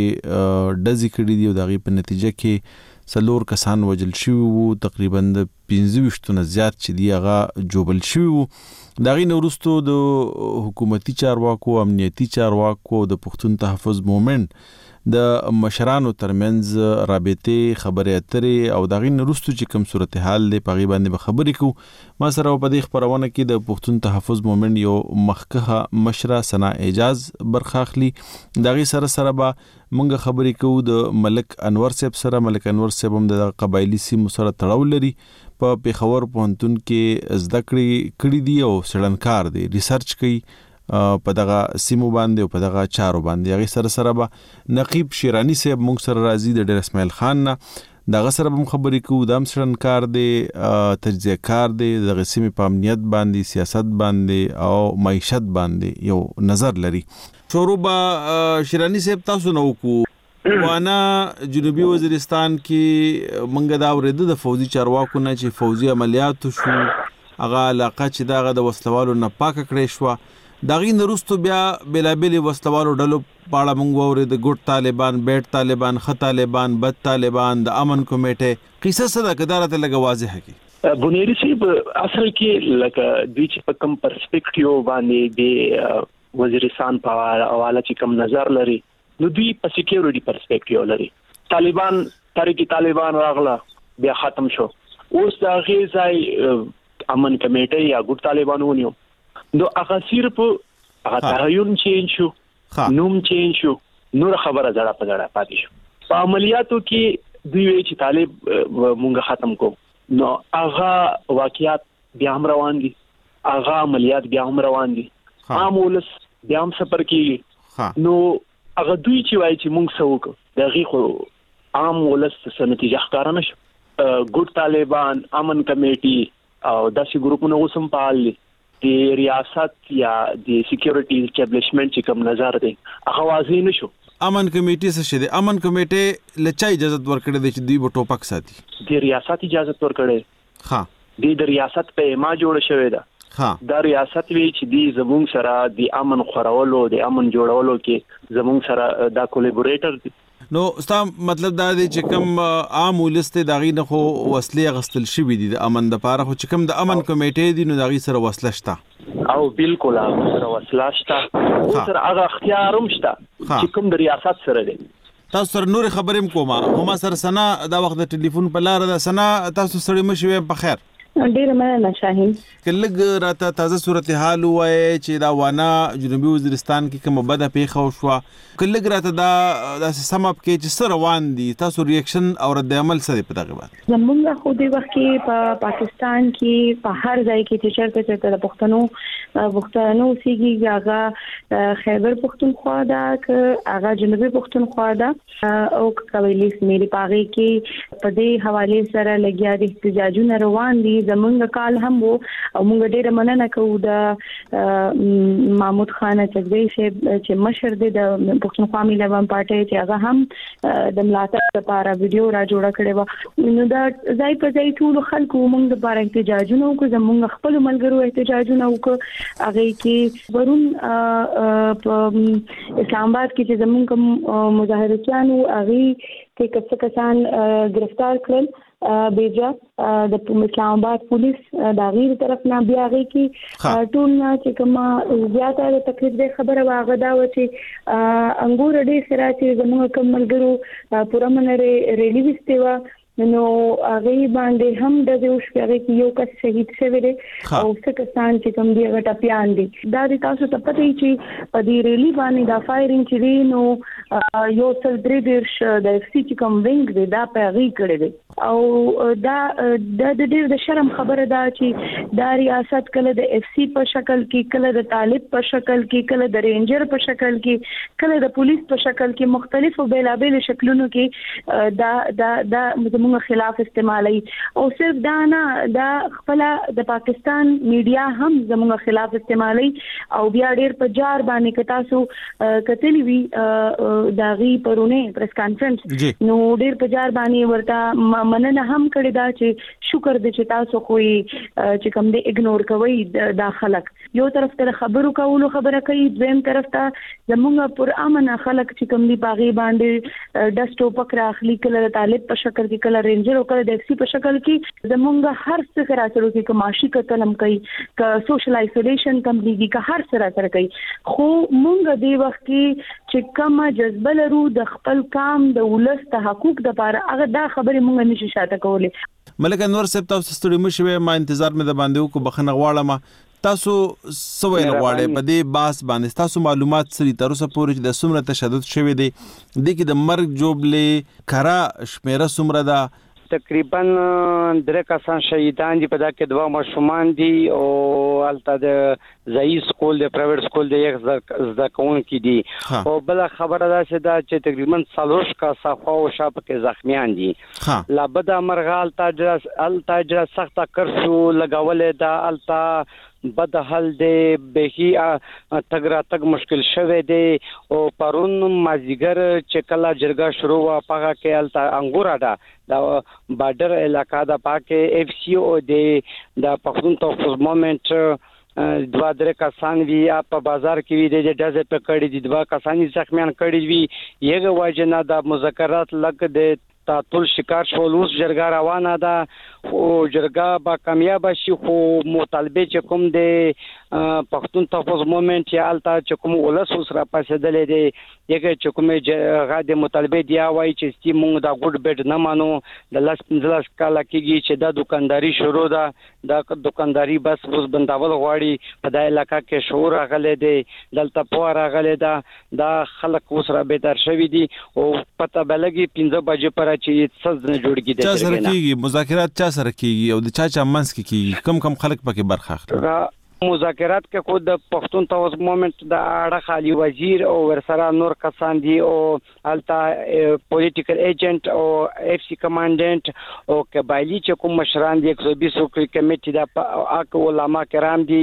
په ډزې کړې دي او د اغي په نتیجه کې څلور کسان وژل شوي وو. تقریبا د 15 نه زیات چې دی هغه جوبل شوي وو. د اغي نورستو د حکومتي چارواکو امنیتي چارواکو د پښتون تحفظ موومېنټ د مشرانو ترمنځ رابطه خبرې اترې او د اغي نورستو چې کوم صورتحال دی په غي باندې به خبرې کو. ما سره په دې خبرونه کې د پښتون تحفظ موومېنټ یو مخکخه مشره سنا اعجاز برخاخلی. د اغي سره به مونږ خبرې کوو د ملک انور صاحب سره. ملک انور صاحب هم د قبایلی سیمو سره تړاو لري. په پیښور پوهنتون کې زده کړې دي او سړنکار دي ریسرچ کوي په دغه سیمو باندې او په دغه چارو باندې. هغه سره به نقیب شیرانی صاحب مونږ سره راځي د ډیر اسماعیل خان نه. دغه سره هم خبرې کوو. د امسرنکار دی تجزیه کار دی د سیمې په امنیت باندې سیاست باندې او معیشت باندې یو نظر لري. شروع شیرانی صاحب تاسو نو کو وانا جنوبي وزیرستان کې منګه دا ورده د فوجي چارواکو نه چې فوجي عملیات شو هغه علاقه چې دغه د وسلوالو نه پاک کړی شو. دغه نورستو بیا بلابل وسلوالو ډلو پاړه مونږ ورده د ګډ طالبان بیت طالبان خ طالبان بد طالبان د امن کمیټه قصه صدا کدارته لګ واضح کی. بنيري صاحب اصل کې لکه د چې په کم پرسپیکټیو باندې د وزیرستان په حواله چې کم نظر لري نو دوی په سکیورټي پرسپیکټیو لري. طالبان تحریک طالبان راغله بیا ختم شو. اوس دا غي ځای امن کمیټه یا ګډ طالبان ونیو نو هغه صرف هغه تغییر چینج شو نوم چینج شو نور خبره زړه په زړه پاتې شو. په عملیاتو کې دوی چې طالب مونږ ختم کو نو هغه واقعیات بیا هم روان دي، هغه عملیات بیا هم روان دي، عام ولس بیا هم سفر کیږي. نو هغه دوی چې وایي چې موږ څه وکړو دغه خو عام ولس څه نتیجه ښکاره نشو. ګډ طالبان، امن کمیټي او داسې ګروپونه اوس هم فعال دي. د ریاست یا د سکیورټي اسټابلیشمنت چې کوم نظر دی هغه واضح نشو. امن کمیټي څه شي دی؟ امن کمیټي لچا اجازه ورکړي دی چې دوی په ټوپک ساتي؟ د ریاست اجازه ورکړي. ها د ریاست په ما جوړ شوی ده. دا ریاست وی چې دی زموږ سره د امن خورولو د امن جوړولو کې زموږ سره دا کولیبوریټر دی. نو ستا مطلب دا دی چې کوم عام ولسته داغي نه خو وسلې غستل شوی دي د امن د پاره، خو چې کوم د امن کمیټې دي نو داغي سره وسله شته او بالکل هغه سره وسله شته او سره هغه اختیار هم شته چې کوم د ریاست سره دی. تاسو سره نور خبرې کومه هم سره سنا دا وخت د ټلیفون په لار ده. سنا تاسو سره مشوي په خیر؟ ډیر مننه شاهین. کله راته تازه صورتحال وای چې دا وانا جنوبي وزیرستان کې کومه بده پیښه وشوه، کله راته دا سمپ کې چې سره روان دي تاسو ریاکشن او رد عمل سره په دغه باندې؟ زمونږ خو د وخت کې په پاکستان کې په هر ځای کې چې چرته د پښتنو سیږي هغه خیبر پښتونخوا ده که هغه جنوبي پښتونخوا ده او قبایلی سیمې پاغي کې په دې حواله سره لګیا دي احتجاجونه روان دي. زمونږ کال هم وو او موږ ډېر مننه کوو د محمود خان چغوي چې مشر دی د پښتونخوا ملي عوام پارټي چې هغه هم د ملاتړ لپاره ویډیو را جوړ کړی و. نو دا ځای په ځای ټول خلکو موږ د لپاره احتجاجونه وکړو، زمونږ خپل ملګرو احتجاجونه وکړو. هغه کې ورون په اسلام آباد کې چې زمونږ مظاهرچیانو هغه کې کڅ کسان گرفتار کړل بیجا د اسلام آباد پولیس د غیر طرف نه بیا غي کی ټول نه چې کومه زیاته تکلیف ده خبره واغه دا و چې انګور ډېر سره چې زموږ کوم ملګرو پوره منره ریلی وستیوا نو هغه باندې هم د یو شپږ کې یو کس شهید شوی دی او څه کسان چې کوم دی هغه ټپيان دي. دا د تاسو ته پته چې په دې ریلی باندې دا فایرینګ چې دی نو یو څل درې دیرش د اف سی چې کوم وینګ دی دا پیغی کړی دی او دا د ډېر د شرم خبره ده چې دا ریاست کله د اف سی په شکل کې، کله د طالب په شکل کې، کله د رینجر په شکل کې، کله د پولیس په شکل کې مختلفو بیلابل شکلونو کې دا زموږ خلاف استعمالي او صرف دا نه دا خپل د پاکستان میډیا هم زموږ خلاف استعمالي او بیا ډېر په جار باندې ک تاسو کتلی وی داغي پرونه پریس کانفرنس نو ډېر په جار باندې ورته مننه هم کړی دا چې شکر دې چې تاسو خو چې کوم دې اګنور کوي دا خلک یو طرف ته خبرو کولو خبره کوي، دویم طرف ته زموږ پر امن خلک چې کوم دې باغی باندې ډسټو پکړه اخلي، کله طالب په شکل کې، کله رینجر او کله د اف سی په شکل کې زمونږ هر څه سره سره کې کماشي کتلم کوي ک سوشل آیسولیشن کمپلیټي کا هر سره سره کوي. خو مونږ د وخت کې چې کومه جذبه لرو د خپل کام د ولس ته حقوق د لپاره هغه دا خبره مونږ نشي شاته کولای. ملک انور صاحب تاسو ستړي مشوي، ما انتظار مې د باندې کو بخنه غواړم. تاسو سوي غواړئ په دې باس باندې تاسو معلومات سری تر اوسه پورې چې د سمره تشدد شوی دی د کې د مرګ جوړلې کرا شمیره سمره ده تقریبا 3 کسان شهیدان دي، په دا کې 2 ماشومان دي او البته د ځای سکول د پرایویټ سکول د یو زده کوونکي دي او بل خبره ده چې تقریبا 4 کسان خو شاپ کې زخمیان دي. لا بد مرغال تاجر سخت کرشو لګولې دا البته بد حل دی بهي تګ مشکل شوه دی او پرون مازیګر چې کله جرګه شروع وا پاګه کې التا انګورا دا بارډر علاقہ دا پاکه اف سی او دی دا پښتون مومنت 2 کسان وی په بازار کې وی د ډزه په کړي دي 2 کسان زخمیان کړي وی یغه واجنه د مذاکرات لګ د تاتل شکار شول. اوس جرګه روانه ده او جرګه با کامیاب شي خو مطالبه چې کوم د پښتون تحفظ موومېنټ یا التا چې کوم ولس سره پاسېدلې دی یګه چې کومه غاده مطالبه دی وایي چې ستې موږ دا ګډ بیډ نه مانو د لاس 15 کال کېږي چې دا دکانداري شروع ده دا دکانداري بس بندول غواړي په دای علاقې کې شعور راغلی دی دلته پوهه راغلی دا خلک اوسره بیدار شوي دي او پته بلګي 15 بجې پر چې څه نه جوړ چا سره کېږي مذاکرات چا سره کېږي او د چا منځ کې کېږي کم خلک پکې برخه اخلي مذاکرات کې خود د پښتون تحفظ موومېنټ د اړه خالي وزیر او ورسره نور کسان دي او التا پولیټیکل ایجنټ او اف سی کمانډنټ او قبایلی چې کوم مشران دي 120 کمیټې د اکو علما کرام دي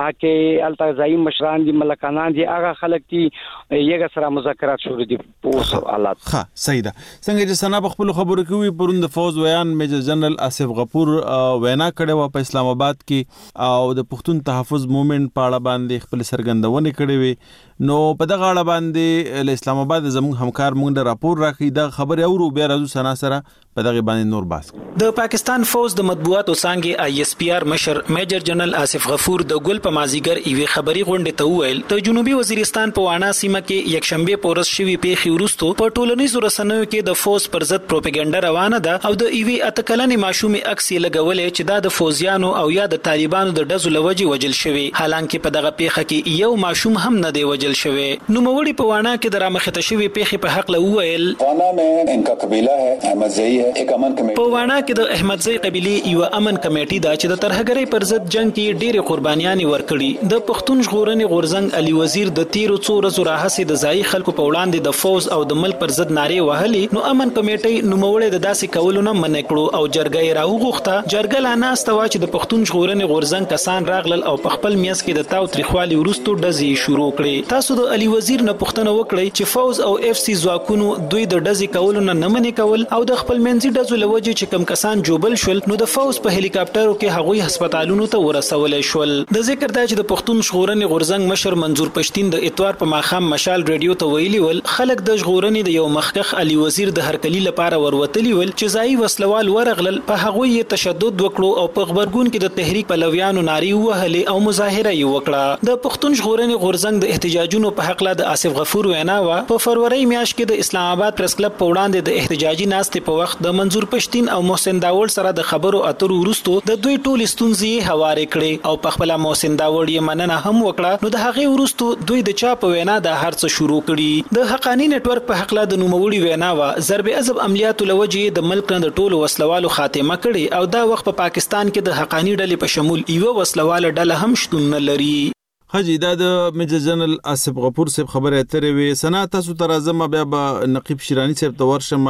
هغه التا ځای مشران دي ملکانان دي هغه خلک دي یګه سره مذاکرات شروع دي په حالات ها سیده څنګه چې سنا خپل خبرو کوي پروند فوز ویان میجر جنرال آصف غفور وینا کړې و په اسلام آباد کې او د پښتون تحفظ موومېنټ په اړه باندې خپل سرګندونه کړې وي نو په دغه اړه باندې له اسلام آباد زموږ همکار موږ د راپور راکې د خبر اورو بیا راځو سنا سره په دغه باندې نور باس د پاکستان فوج د مطبوعاتو څنګه آی اس پی آر مشر میجر جنرال آصف غفور د ګل په مازیګر ایوي خبري غونډه ته ویل د جنوبي وزیرستان په وانا سیمه کې یک شنبه پورس شوی پیښې ورستو په ټولنیزو رسنیو کې د فوج پر ضد پروپاګاندا روانه ده او د ایوي اتکلنې ماشومې عکس لګولې چې دا د فوجیانو او یا د طالبانو د ډزو لوجي وجل شوی حالانکه په دغه پیښه کې یو ماشوم هم نه دی وجل شوی نو موري په وانا کې د رامخته شوی پیښې په حق لویل وانا में इनका कबीला है احمدزئی है एक امن کمیټه په وانا کې د احمدزئی قبيله یو امن کمیټه دا چې د ترهګرۍ پر ضد جنگ کې ډېری قربانيان ورکړي د پښتون ژغورنې غورزنګ علي وزیر د تیرو څو ورځو راهسي د ځای خلکو په وړاندې د فوج او د ملک پر ضد نارې وهلې نو امن کمیټه نوموړې د داسې کولو نه منع کړو او جرګې راوغوښته جرګه لا ناست وا چې د پښتون ژغورنې غورزنګ کسان راغلل او په خپل میاس کې د تاو تریخوالي ورستو ډزې شروع کړې تاسو د علي وزیر نه پوښتنه وکړئ چې فوج او اف سی ځواکونو دوی د ډزې کولو نه منع کول او د خپل منځي ډزو لوجه چې کم کسان جوبل شول نو د فوج په هلیکاپټرو کې هغوی هسپتالونو ته ورسول شول د ذکر دا چې د پښتون ژغورنې غورزنګ مشر منظور پښتين د اتوار په ماخام مشال ریډیو ته ویلي ول خلک د ژغورنې د یو مخکخ علي وزیر د هرکلی لپاره وروتلی ول چې ځای وسلوال ورغلل په هغوی تشدد وکړو او په خبرګون کې د تحریک پلویانو ناری وهلې او مظاهره یې وکړه د پښتون ژغورنې غورزنګ د احتجاجونو په حق لا د آصف غفور وینا وا په فروری میاشت کې د اسلام آباد پریس کلب په وړاندې د احتجاجي ناستې په وخت د منظور پښتين او محسن داوړ سره د خبرو اترو ورستو د دوی ټول ستونزې هوارې کړې او په خپل محسن داوړ یې مننه هم وکړه نو د هغه ورستو دوی د چا په وینا د هرڅ شروع کړي د حقانی نتورک په حق لا د نوموړي وینا وا ضرب عذاب عملیات لوجه د ملک نه د ټولو وسلوالو خاتمه کړي او دا وخت په پاکستان کې د حقانی ډلې په شمول یو وسلواله ډله هم شتون نه لري حجی دا د میجر جنرال آصف غفور صاحب خبره اترې وي سنا تاسو تر اعظم بیا به نقیب شیرانی صاحب ته ورشم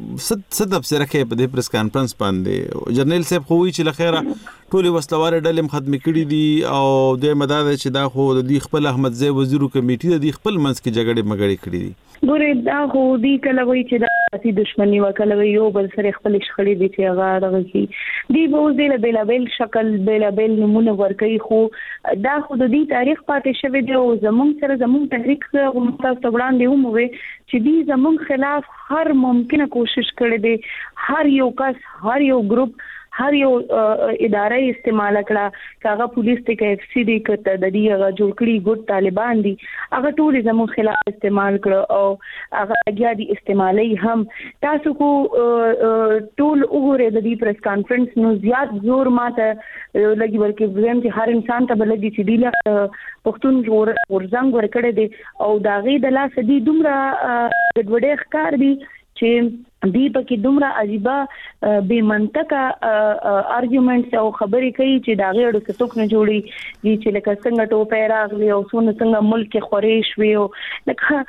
ست تفسیر کوي په دې پریس کانفرنس باندې جنرال صاحب خو وی چې لخيره ټول وسلوار ډلې ختم کړي دي او د مدار چې دا خو د خپل احمدزئی وزیرو کمیټې د خپل منځ کې جګړې مګړې کړې دي ګوره دا خو دی کله وی چې د اسی دښمنی وکړه وی یو بل سره خپل شخړې دي چې هغه راغلي دی به د بلابل شکل بلابل نمونه ورکړي خو دا خو د دې تاریخ پاتې شوی دی او زمونږ سره زمونږ تحریک غوښتل وړاندې هم وي چې دی زمونږ خلاف هر ممکنه کوشش کړي دي هر یو کس هر یو ګروپ هر یو اداره استعمال کړه کاغه پولیس ته کې اف سی ډی کته د دې هغه جوړ کړي ګډ طالبان دي هغه ټول زموږ خلاف استعمال کړه او هغه اګیا دي استعمالي هم تاسو کو ټول وګوره د دې پریس کانفرنس نو زیات زور ماته لګي ورکه ویم چې هر انسان ته بلګي چې دی پښتون ورزنګ ورکړي دي او دا غي د لاس دي دومره د وړې ښکار دي چې دی پکې دومره عجیبه بے منطقه ارګومنټس او خبرې کوي چې دا غیر د څوک نه جوړي چې لکه څنګه ټوپه راغلي او څنګه ملک خوريش وي او لکه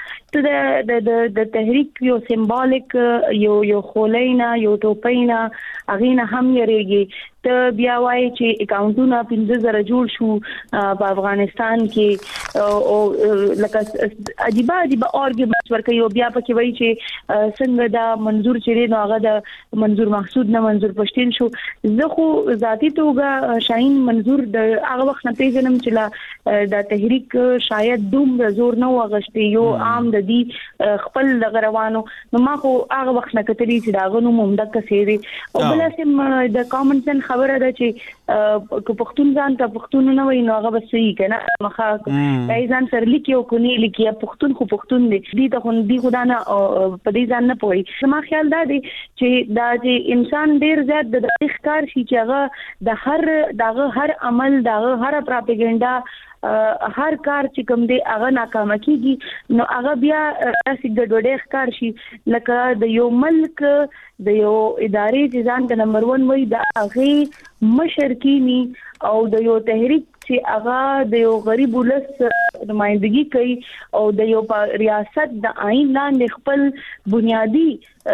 ته د تحریک یو سمبولیک یو خولینا یو ټوپینا اغینا هم یریږي ته بیا وایي چې اکاونټونه 15000 جوړ شو په افغانستان کې او لکه عجیبه ارګومنټس ورکوي او بیا پکې وایي چې څنګه دا منظور چیرې نو هغه د منظور محسود نه منظور پښتين شو زه خو ذاتی توګه شاهین منظور د هغه وخت نه پیژنم چې دا تحریک شاید دوم زور نه وغشتي یو عام د دې خپل لغروانو نو ما خو هغه وخت نه کتلی چې دا غنو ممدک سیری او بل سم د کامن سن خبره ده چې کو پښتون ځان ته پښتون نه وای نو هغه به صحیح کنه مخه کای ځان سره لیکي او کو نه لیکي پښتون خو پښتون دی ته خو دی خدانه په دې ځان نه پوي زما خیال دا دی چې دا چې انسان ډیر زیات د ښکار شي چې هغه د هر عمل د هر پروپاګاندا هر کار چې کوم دی هغه ناکام کیږي نو هغه بیا داسې ګډوډي ښکار شي لکه د یو ملک د یو ادارې چې ځان ته نمبر 1 وای دا هغه مشرکینی او د یو تحریک چې هغه د یو غریب ولس نمائندګي کوي او د یو ریاست د آئین لاندې خپل بنیادی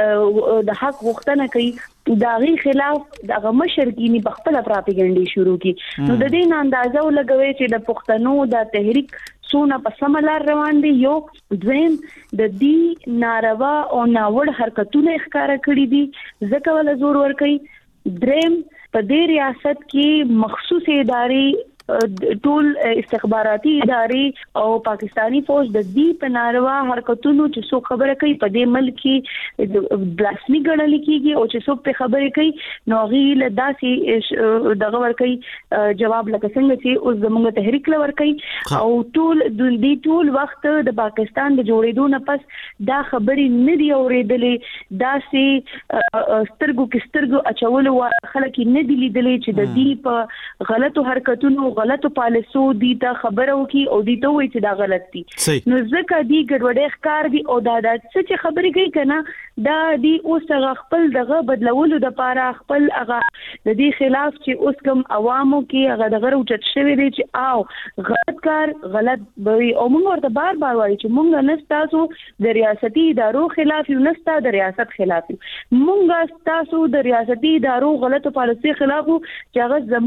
د حق غوښتنه کوي داغي خلاف دغه مشرکینی په خپل پروپاګاندا شروع کی نو د دې اندازه ولګوي چې د پښتنو د تحریک سونه په سملار روان دي یو دویم د دې ناروا او ناوړ حرکتونه ښکارا کړی دي ځکه ول زور ور کوي دریم په دې ریاست کې مخصوص ادارې ټول استخباراتي ادارې او پاکستانی فوج د دې په ناروا حرکتونو چې څو خبره کوي په دې ملک کې بلاسمی ګڼل کیږي او چې څو په خبره کوي نو غیل داسې دغه ور کوي جواب لکه څنګه چې اوس زموږ تحریک لور کوي او ټول د دې ټول وخت د پاکستان د جوړېدو نه پس دا خبرې نه دی اورېدلې داسې سترګو کې سترګو اچول او خلک نه دی لیدلې چې د دې په غلطو حرکتونو غلطو پالیسو دي ته خبرو کی او دي ته وایي چې دا غلط دي نو ځکه دی ګډوډي ښکار دي او دا څه خبرې کوي کنه دا دی اوس خپل دغه بدلولو د پاره خپل هغه د دې خلاف چې اوس کوم عوامو کې هغه دغه اوچت شوی دی چې او غلط کار غلط وي او موږ ورته بار بار وایو چې موږ نه تاسو د ریاستي ادارو خلاف یو نه تاسو د ریاست خلاف موږ تاسو د ریاستي ادارو غلطو پالیسي خلاف چې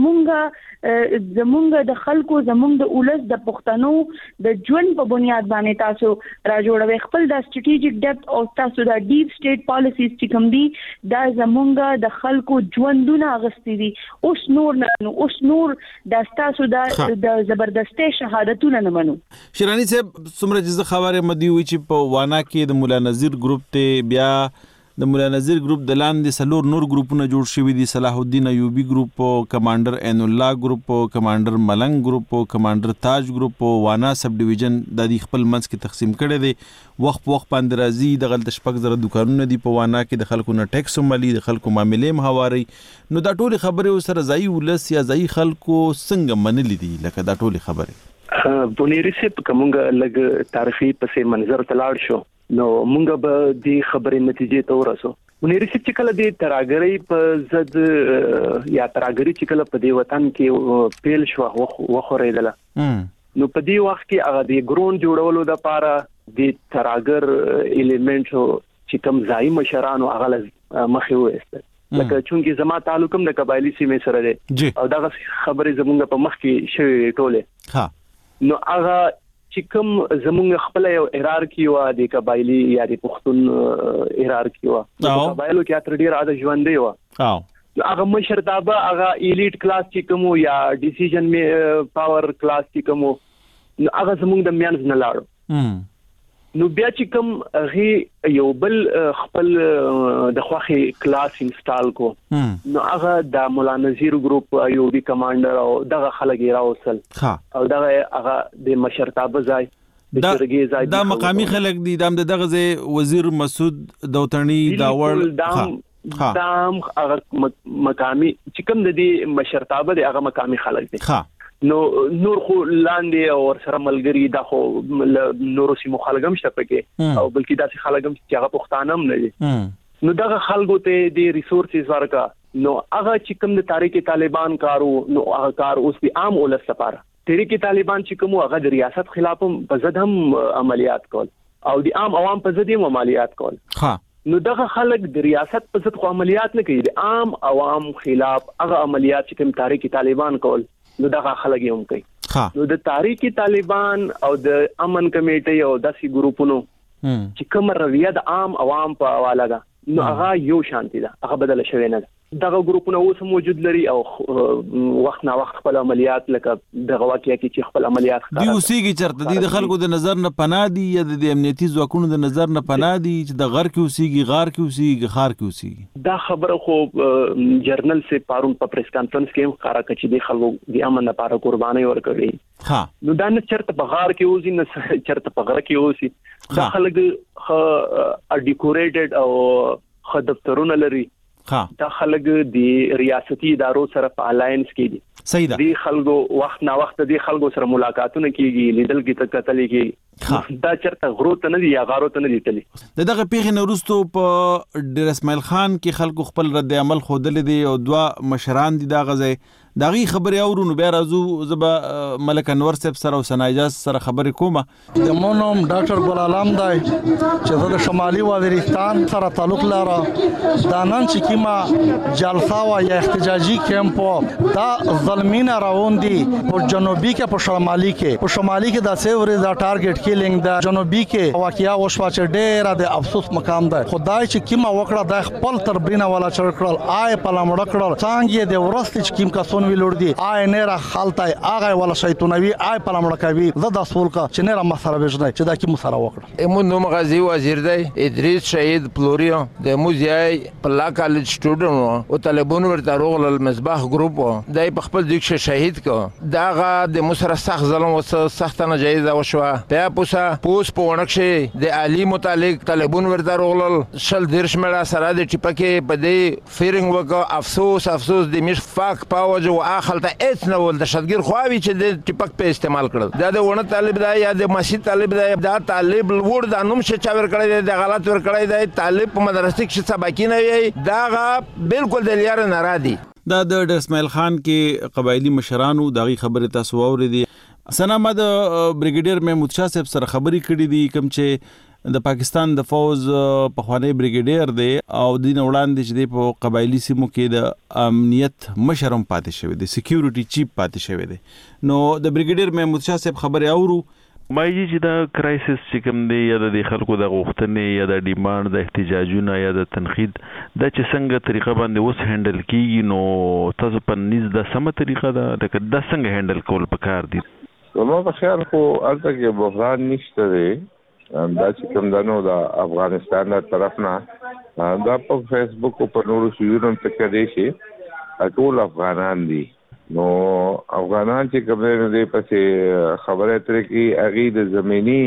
هغه زمونږ د خلکو زمونږ د اولس د پښتنو د ژوند په بنیاد باندې تاسو را جوړوي خپل د سټریټیجیک ډیپت او تاسو د ډیپ سټیټ پالیسیز چې کوم دي دا زمونږ د خلکو ژوندونه اغستې دي اوس نور د تاسو د زبردستي شهادتونه نه منو شیرانی صاحب څومره چې خبره مدي وي چې په وانا کې د مولا نذیر ګروپ ته بیا د مولا نذیر ګروپ د لاندې سلور نور ګروپونه جوړ شوي دي صلاح الدین ایوبی ګروپ کمانډر عین الله ګروپ کمانډر ملنګ ګروپ کمانډر تاج ګروپ وانا سب ډیویژن د دې خپل منځ کې تقسیم کړي دي وخت باندې راځي د غلط شپږ زره دکانونه دي په وانا کې د خلکو نه ټیکس مالي د خلکو معاملې مهواري نو دا ټول خبره سره ځای ولس یا ځای خلکو څنګه منلې دي لکه دا ټول خبره بونیری سپ کومه لګ تاریخي پسې منظر تلاړ شو نو مونږ به د خبرې نتیجې ته ورسو ونیری چې کله د تراګری په زد یا تراګری چې کله په دی وطن کې پیل شو وخورېدل نو په دی وخت کې هغه د ګرون جوړولو د لپاره د تراګر الیمنټ چې کوم ځای مشرانو هغه مخې وېست لکه چونکی زما تعلقم د قبایلی سیمې سره دی او دا خبرې زمونږ په مخ کې شوی ټوله نو هغه چې کوم زمونږ خپل یو هیرارکی و د قبایلی یا د پښتون هیرارکی و قبایلو کې اتر ډیر عادت ژوندې و هغه مشرتابه هغه ایلیټ کلاس چې کوم یا ډیسیژن پاور کلاس چې کوم نو هغه زمونږ د میانز نه لاړو نو بیا چې کوم هغه یو بل خپل د خوخي کلاس انسټال کو نو هغه د مولا نذیر ګروپ ایوبی کمانډر او دغه خلک راوصل او دغه هغه د مشرتابه ځای د شرګي ځای دا مقامی خلک دي دغه وزیر مسعود دوتنی داور دام هغه مقامی چې کوم د دې مشرتابه د هغه مقامی خلک دي نو نور خو لاندې او سره ملګری دا خو نورو سیمو خلګم شته پکې او بلکې داسې خلګم چې هغه پښتانم نه دي نو دغه خلکو ته د ریسورسز ورکا نو هغه چې کوم د تحریک طالبان کارو نو هغه کار اوس د عام ولس لپاره تحریک طالبان چې کوم هغه د ریاست خلاف په ضد هم عملیات کول او د عام عوام په ضد هم عملیات کول نو دغه خلک د ریاست په ضد خو عملیات نه کوي د عام عوام خلاف هغه عملیات چې کوم تحریک طالبان کول نو دغه خلک هم کوي نو د تحریک طالبان او د امن کمیټې او داسې ګروپونو چې کوم رویه د عام عوام په حواله ده نو هغه یو شانتي ده هغه بدل شوی نه دغه ګروپونه اوس موجود لري او وخت نا وخت خپل عملیات لکه دغه واقعیا کې چې خپل عملیات دی اوسېږي چرته د خلکو د نظر نه پناه دي یا د امنیتي ځواکونو د نظر نه پناه دي چې د غر کې اوسېږي غار کې اوسېږي خار کې اوسېږي. دا خبره خو جرنل سے پارون په پریس کانفرنس کې ښکارا کړي چې د خلکو د امن لپاره قرباني ورکړي. ها نو دا نه چرته په غار کې اوسي نه چرته په غر کې اوسي. دا خلک ډیکوریټډ او خ دفترونه لري. دا خلک د ریاستي ادارو سره په الاینس کې دي. صحیح ده. د خلکو وخت نا وخت د خلکو سره ملاقاتونه کیږي لیدل کې تکتل کیږي. دا چرته غرو ته نه دي یا غارو ته نه دي تللی. دغه پیښې نورستو په ډیر اسماعیل خان کې خلکو خپل رد عمل خودل دي او دوا مشران دي دا غزه دغه خبري اورونو بیا راځو زبا ملک انور صاحب سره او سنایجاز سره خبرې کومه. د مونوم ډاکټر ګل عالم دی چې د شمالي وزیرستان سره تعلق لري. دا نن چې کیما جلسه وا یا احتجاجي کیمپ دا ظلمینه روان دي په جنوبي کې په شمالي کې دا سیوري دا ټارګټ کیلینګ دا جنوبي کې واقعیا وشوا چې ډېر د افسوس مقام ده. خدای چې کیما وکړه د خپل تربرینه والا چړکړل آی پلمړ کړل څنګه د ورست چې کیم کا ویلور دي آی نه خالتای اغه ولا شیطانوي آی پلمړه کوي زدا سولکا چې نه مسره بجنه چې دا کی مسره وکړه. امو نو مغازی وزیر دی ادریس شهید پلوریو د موزیای پلا کالج سټوډنټ او طالبون ورته روغل المصباح ګروپ دای په خپل دیک شهید کو داغه د مسره سخت ظلم او سخت ناجایز وشوه. بیا پوس په ونکشه د علی متعلق طالبون ورته روغل شل درش مړه سره د ټیپکه په دې فیرنګ وک افسوس د مش فاک پاوجو اخلته اټ نه ول د شتګیر خواوي چې د ټیپک په استعمال کړل. دا د ونه طالب دا یا د مسجد طالب دا طالب ور د انوم ش چا ور کړی د غلط ور کړی د طالب په مدرسې کې سبق نه وي دا بالکل د لیار نه را دي. دا د اسماعیل خان کې قبایلی مشرانو دغه خبره تاسو اوریدي. سنامه د بریګیډیر محمود شاه صاحب سره خبرې کړې دي کوم چې د پاکستان د فوز په خوانی بریګیډیر دی او د وړاندې چې په قبایلی سیمو کې د امنیت مشرم پاتې شوی دی سکیورټي چیف پاتې شوی دی. نو د بریګیډیر محمود شاه صاحب خبرې اورو مایي چې دا کرایسس چې کوم دی یا د خلکو د غوښتنې یا د ډیماند د احتجاجونه یا د تنقید دا چې څنګه طریقه باندې اوس هندل کیږي نو تاسو په نيز د سم طریقه دا د څنګه هندل کول پکار دي. نو په خیال خو البته کې بحران نشته دی. دا چې کوم دنو د افغانستان تر طرف نه دا په فیسبوک او په نورو شیونو ته کې شي ټول افغانان دي. نو افغانان چې کوم دې پسې خبره ترې کې اغي د زميني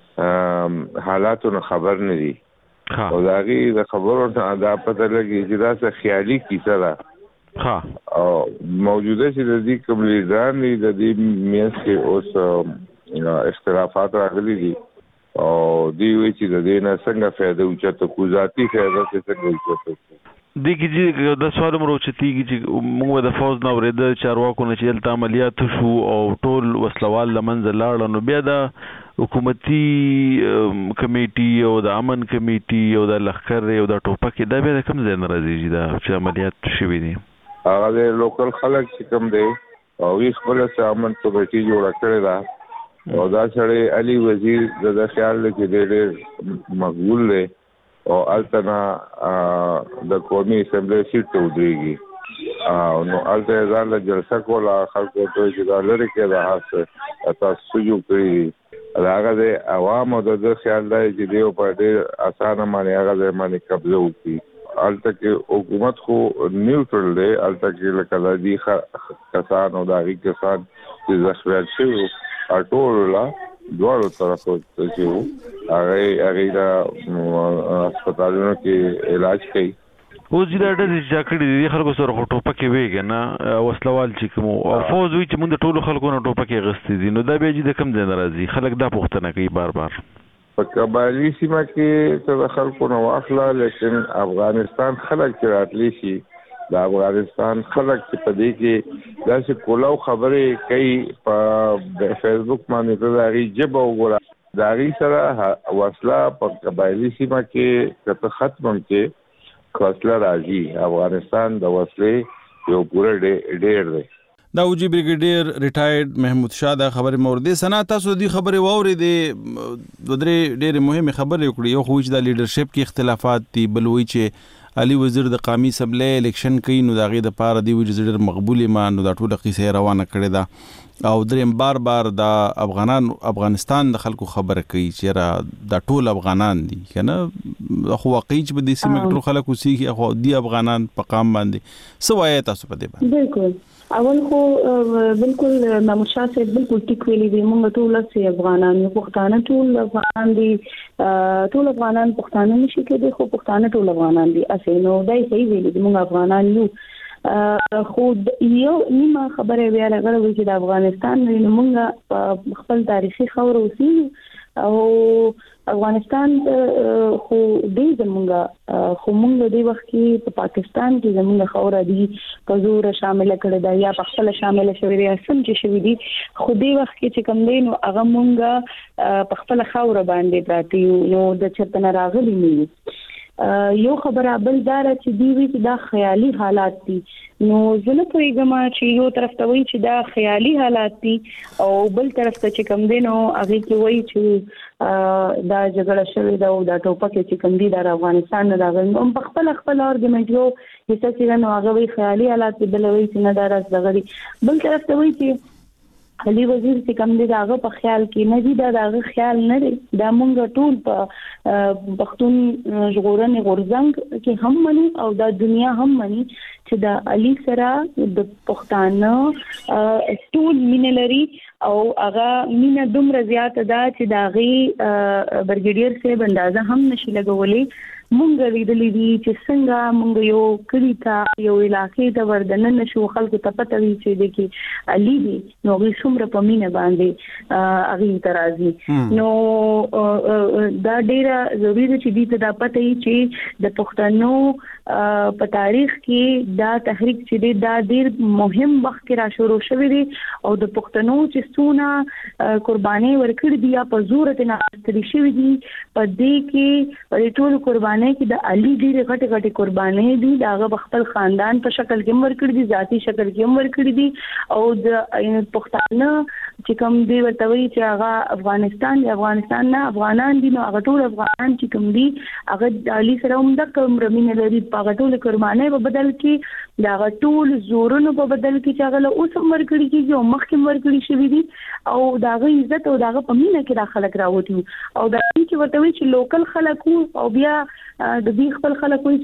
حالاتونو خبر نه دي. او دا اغي د خبرو دا پته لګي چې دا څه خیالي کیسه ده. او موجوده چې د دې کوم لیدان دي د دې میاس کې اوس اختلافات راغلي دي او دی وی چې د دې نه څنګه فائدہ اوچته کو ذاتی فائدہ څنګه اوچته دغه چې د سوال مروچتيږي چې موږ د فوز نو ورده چارواکو نه چې تل عملیات شو او ټول وسلوال لمنځ لاړ نو بیا د حکومتي کمیټي او د امن کمیټي او د لخر او د ټوپک دا به کوم ځای نه راځي چې عملیات شوي دي. هغه د لوکل خلک چې کوم دی او یې خپل امن کمیټي جوړ کړی دا او دا سره علي وزیر د خیال کې ډېر مقبول دی او التنا د قومي اسمبلی سیټ ته ودرېږي نو الته ځان له جلسه کوله خلکو ته چې دا لري کې دا هڅه تاسو یو کړی هغه د عوامو د خیال دی چې دیو په ډېر اسانه باندې هغه باندې قبضه وکړي. الته کې حکومت خو نیوټرل دی الته کې لکه دي کسان او داغي کسان چې زخمیان شوي ټول لا دوړو طرفو ته چې هغه دا هسپتالونو کې علاج کوي. اوس دا د ځکړې دي خلکو سره ټوپکې ویګ نه وسلوال چې کوم او فوز وی چې موږ ټول خلکو نه ټوپکې غستې دي نو دا به چې د کم ځای ناراضي خلک دا پوښتنه کوي بار په قبایلی سیمه کې ته خلکو نو واخلا لیکن افغانستان خلک چې راتلی شي د افغانستان خلک چې په دې کې داسې کولاو خبرې کوي په فیسبوک باندې ته دا غي جبه وګوره دا غي سره وسله په قبایلی سیمه کې کته ختم کې وسله راځي. افغانستان د وسلې یو پوره ډېر دی. دا اوجی بریګیډیر ریټایرډ محمود شاه دا خبره مورده سنا تاسو دی خبره ووري دي د درې ډېر مهمه خبره وکړي یو خو چې د لیډرشپ کې اختلافات دي بل وی چې علي وزیر د قومي اسمبلی الیکشن کوي نو دا غي د پاره دی وزیر مقبول ما نو دا ټول قصه روانه کړې ده او دریم بار د افغانستان د خلکو خبره کوي چې را د ټول افغانان دي کنه خو واقعي چې په دې سیمه ټول خلکو سیخي خو دی افغانان په قام باندې سوای تاسو په دې باندې بالکل اول خو بالکل محمود شاه صاحب بالکل ټیک ویلي دي موږ ټول سي افغانان یو پښتانه ټول افغانان دي ټول افغانان پښتانه نشي کېدي خو پښتانه ټول افغانان دي اسې نو دای صحیح ویلي دي موږ افغانان یو خود یو نیمه خبره بیا راغله چې د افغانستان نو موږ خپل تاریخي خاور اوسې او افغانستان خو دې زمونږ خو موږ د وخت کې په پاکستان کې زمونږ خاور دي په زور شامل کړي دا یا په خپل شامل شوی دي اسم چې شوی دي خو دې وخت کې چې کوم دی نو هغه موږ په خپل خاور باندې پراتی نو د چرته راغلي نه یو خبره بل دار چې دی وی چې دا خیالي حالات دي نو زنه پویګم چې یو طرف ته وی چې دا خیالي حالات دي او بل طرف ته چې کوم دی نو هغه کې وی چې دا جګړه شوې ده او دا ټوپک چې کوم دی د افغانستان نه راغلی هم په خپل ارګومنټ یو هیڅ چې نو هغه وی خیالي حالات دي بل وی چې نه دارس دغري بل طرف ته وی چې علي وزیر چې کوم دی داغه په خیال کې نه دی داغه خیال نه دی دا مونږ ټول په پښتون ژغورنې غورځنګ کې هم منو او دا دنیا هم مني چې دا علي سره د پښتانه ټول مینلري او هغه مینه دومره زیات ده چې داغي برګیډیر صاحب اندازه هم نشي لګولې مونږ لیدلې دي چې څنګه مونږ یو کلی ته یو علاقې ته وردن نشو خلکو ته پته وی چې د کې علي دي نو غي څومره په مینه باندې هغه اعتراضي نو دا ډیره ضروری ده چې دې ته دا پته وي چې د پښتنو په تاریخ کې دا تحریک چې دا ډیر مهم وخت کې را شروع شوی دی او د پښتنو چې څونه قرباني ورکړي دي یا په زور ته نه کړی شوی دي په دې کې په ټول قرباني کې د علي ډیره غټه قرباني دي دا خپل خاندان په شکل کې ورکړي دي ذاتی شکل کې ورکړي دي او د پښتانه چې کوم دی ورته وی چې هغه افغانستان نه افغانان دي نو هغه ټول افغانان چې کوم دي هغه د علي سره هم د کوم رمینه لري په ټول قرباني په بدل کې دا ټول زورونو په بدل کې چې هغه له اوس ورکړي کیږي او مخکې ورکړي شوی دي او داغه عزت او داغه په مینه کې دا خلک راوتی او دا چې ورته وی چې لوکل خلک او بیا د دې خپل خلک وي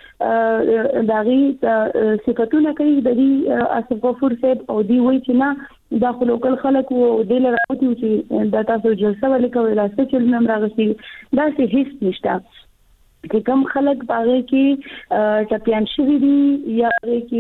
چې دا غي صفاتونه کوي د دې اسف غفور صاحب او دی وی چې نه دا لوکل خلک او د لراوتی چې دا تاسو جلسه ولیکو لاسته چې نن راغسي دا هیڅ نشته چې کوم خلک باغې کې ټپيان شوی دي یا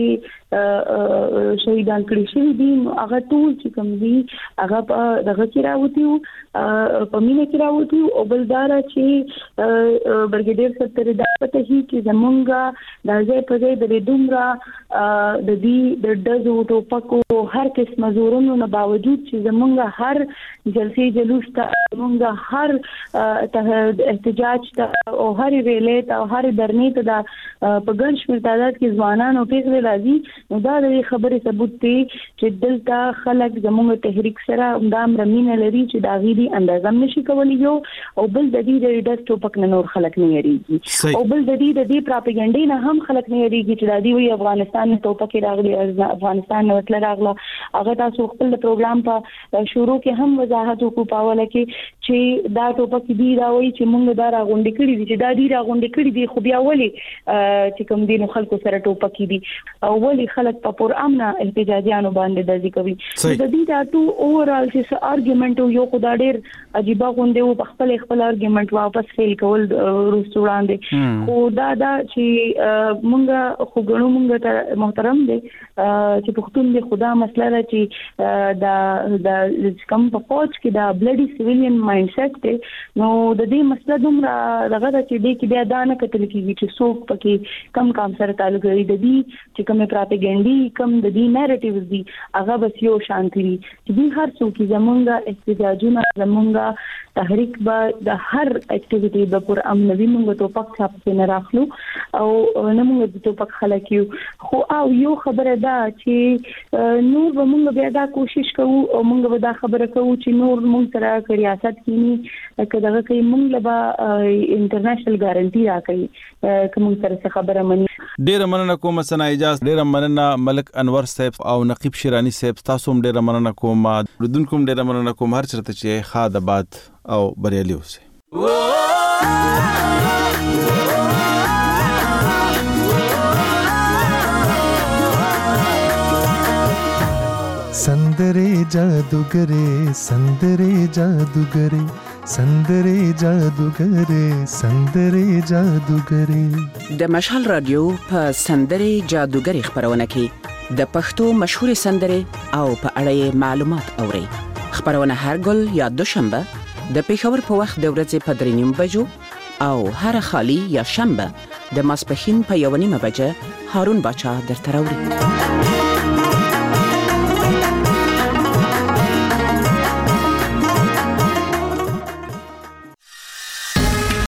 کې شهیدان کړي شوی دي هغه ټول چې کوم دي هغه دغه کې راوتی په مینه کې راوتی او بلدار چې برګیډیر ستر د پته هي چې زمونږه د ځای په ځای د دومره د دې د دزو ټوپکو هر قسم زورونو نه باوجود چې زمونږه هر جلسې جلوس ته زمونږه هر احتجاج ته او هر ویلې او هر درنې ته دا په ګڼ شمېر تعداد کې ځوانان او پیغلې راځي نو دا د خبرې ثبوت دی چې دلته خلک زموږ تحریک سره دا رمینه لري چې دا غوډي اندازه نشي کولی یو او بل د دې د ټوپک نه نور خلک نه یریږي او بل د دې پروپاګاندا نه هم خلک نه یریږي چې دا دی وی افغانستان ټوپک راغلی افغانستان نو تل راغله هغه تاسو خپل پروګرام په شروع کې هم وضاحت وکړو پاوله کې چې دا ټوپک دی دا وی چې موږ دا راغونډې کړې دي چې دا دی راغونډې کړې دي خو بیا ولي چې کوم دین خلکو سره ټوپک دي او ولي خلک په پر امن احتجاجيانو باندې دځي کوي د دې دا ټو اوورال چې ارګومنټ یو خدای ډېر عجیب غونډه او خپل ارګومنټ واپس فیل کول روس وړاندې خو دا چې مونږ خو ګڼو مونږ ته محترم دي چې پښتون دي خدا مسله چې دا کم په فوج کې دا بلډي سیویلین مایند سیټ دی نو د دې مسله دومره دغه چې دې کې بیا دا نه کتل کیږي چې څوک پکې کم کام سره تعلق لري د دې چې کومه پروپاګاندا کم د دې نریټیوز دي هغه بس یو شانتي دي چې دې هر څوک زمونږه احتجاجونه زمونږه تحریک به د هر اکټیویټي د پر امنوي مونږ ته پک چاپ نه راخلو او نه مونږ د ټوپک خلک یو خو او یو خبره ده چې نور به مونږ بیا دا کوشش کوو او مونږ به دا خبره کوو چې نور مونږ سره ریاست کینی کله کوي مونږ له انټرنیشنل ګارانټي راکړي کوم سره خبره مني. ډیره مننه کوم سنا اجازه، ډیره مننه ملک انور صاحب او نقیب شیرانی صاحب، تاسو هم ډیره مننه کوم، ردونکو هم ډیره مننه کوم، هر چرته چې خاد آباد او بریالي اوسئ. संदरे जादूगरे संदरे जादूगरे संदरे जादूगरे संदरे जादूगरे. د مشال رادیو په سندرې جادوګري خبرونه کې د پښتو مشهور سندرې او په اړه معلومات اوري. خبرونه هر ګل یا دوشنبه د پیښور په وخت د ورځې په 3:30 بجو او هر خالی یا شنبه د ماسپښین په 1:30 بجه هارون باچا درته راوړي.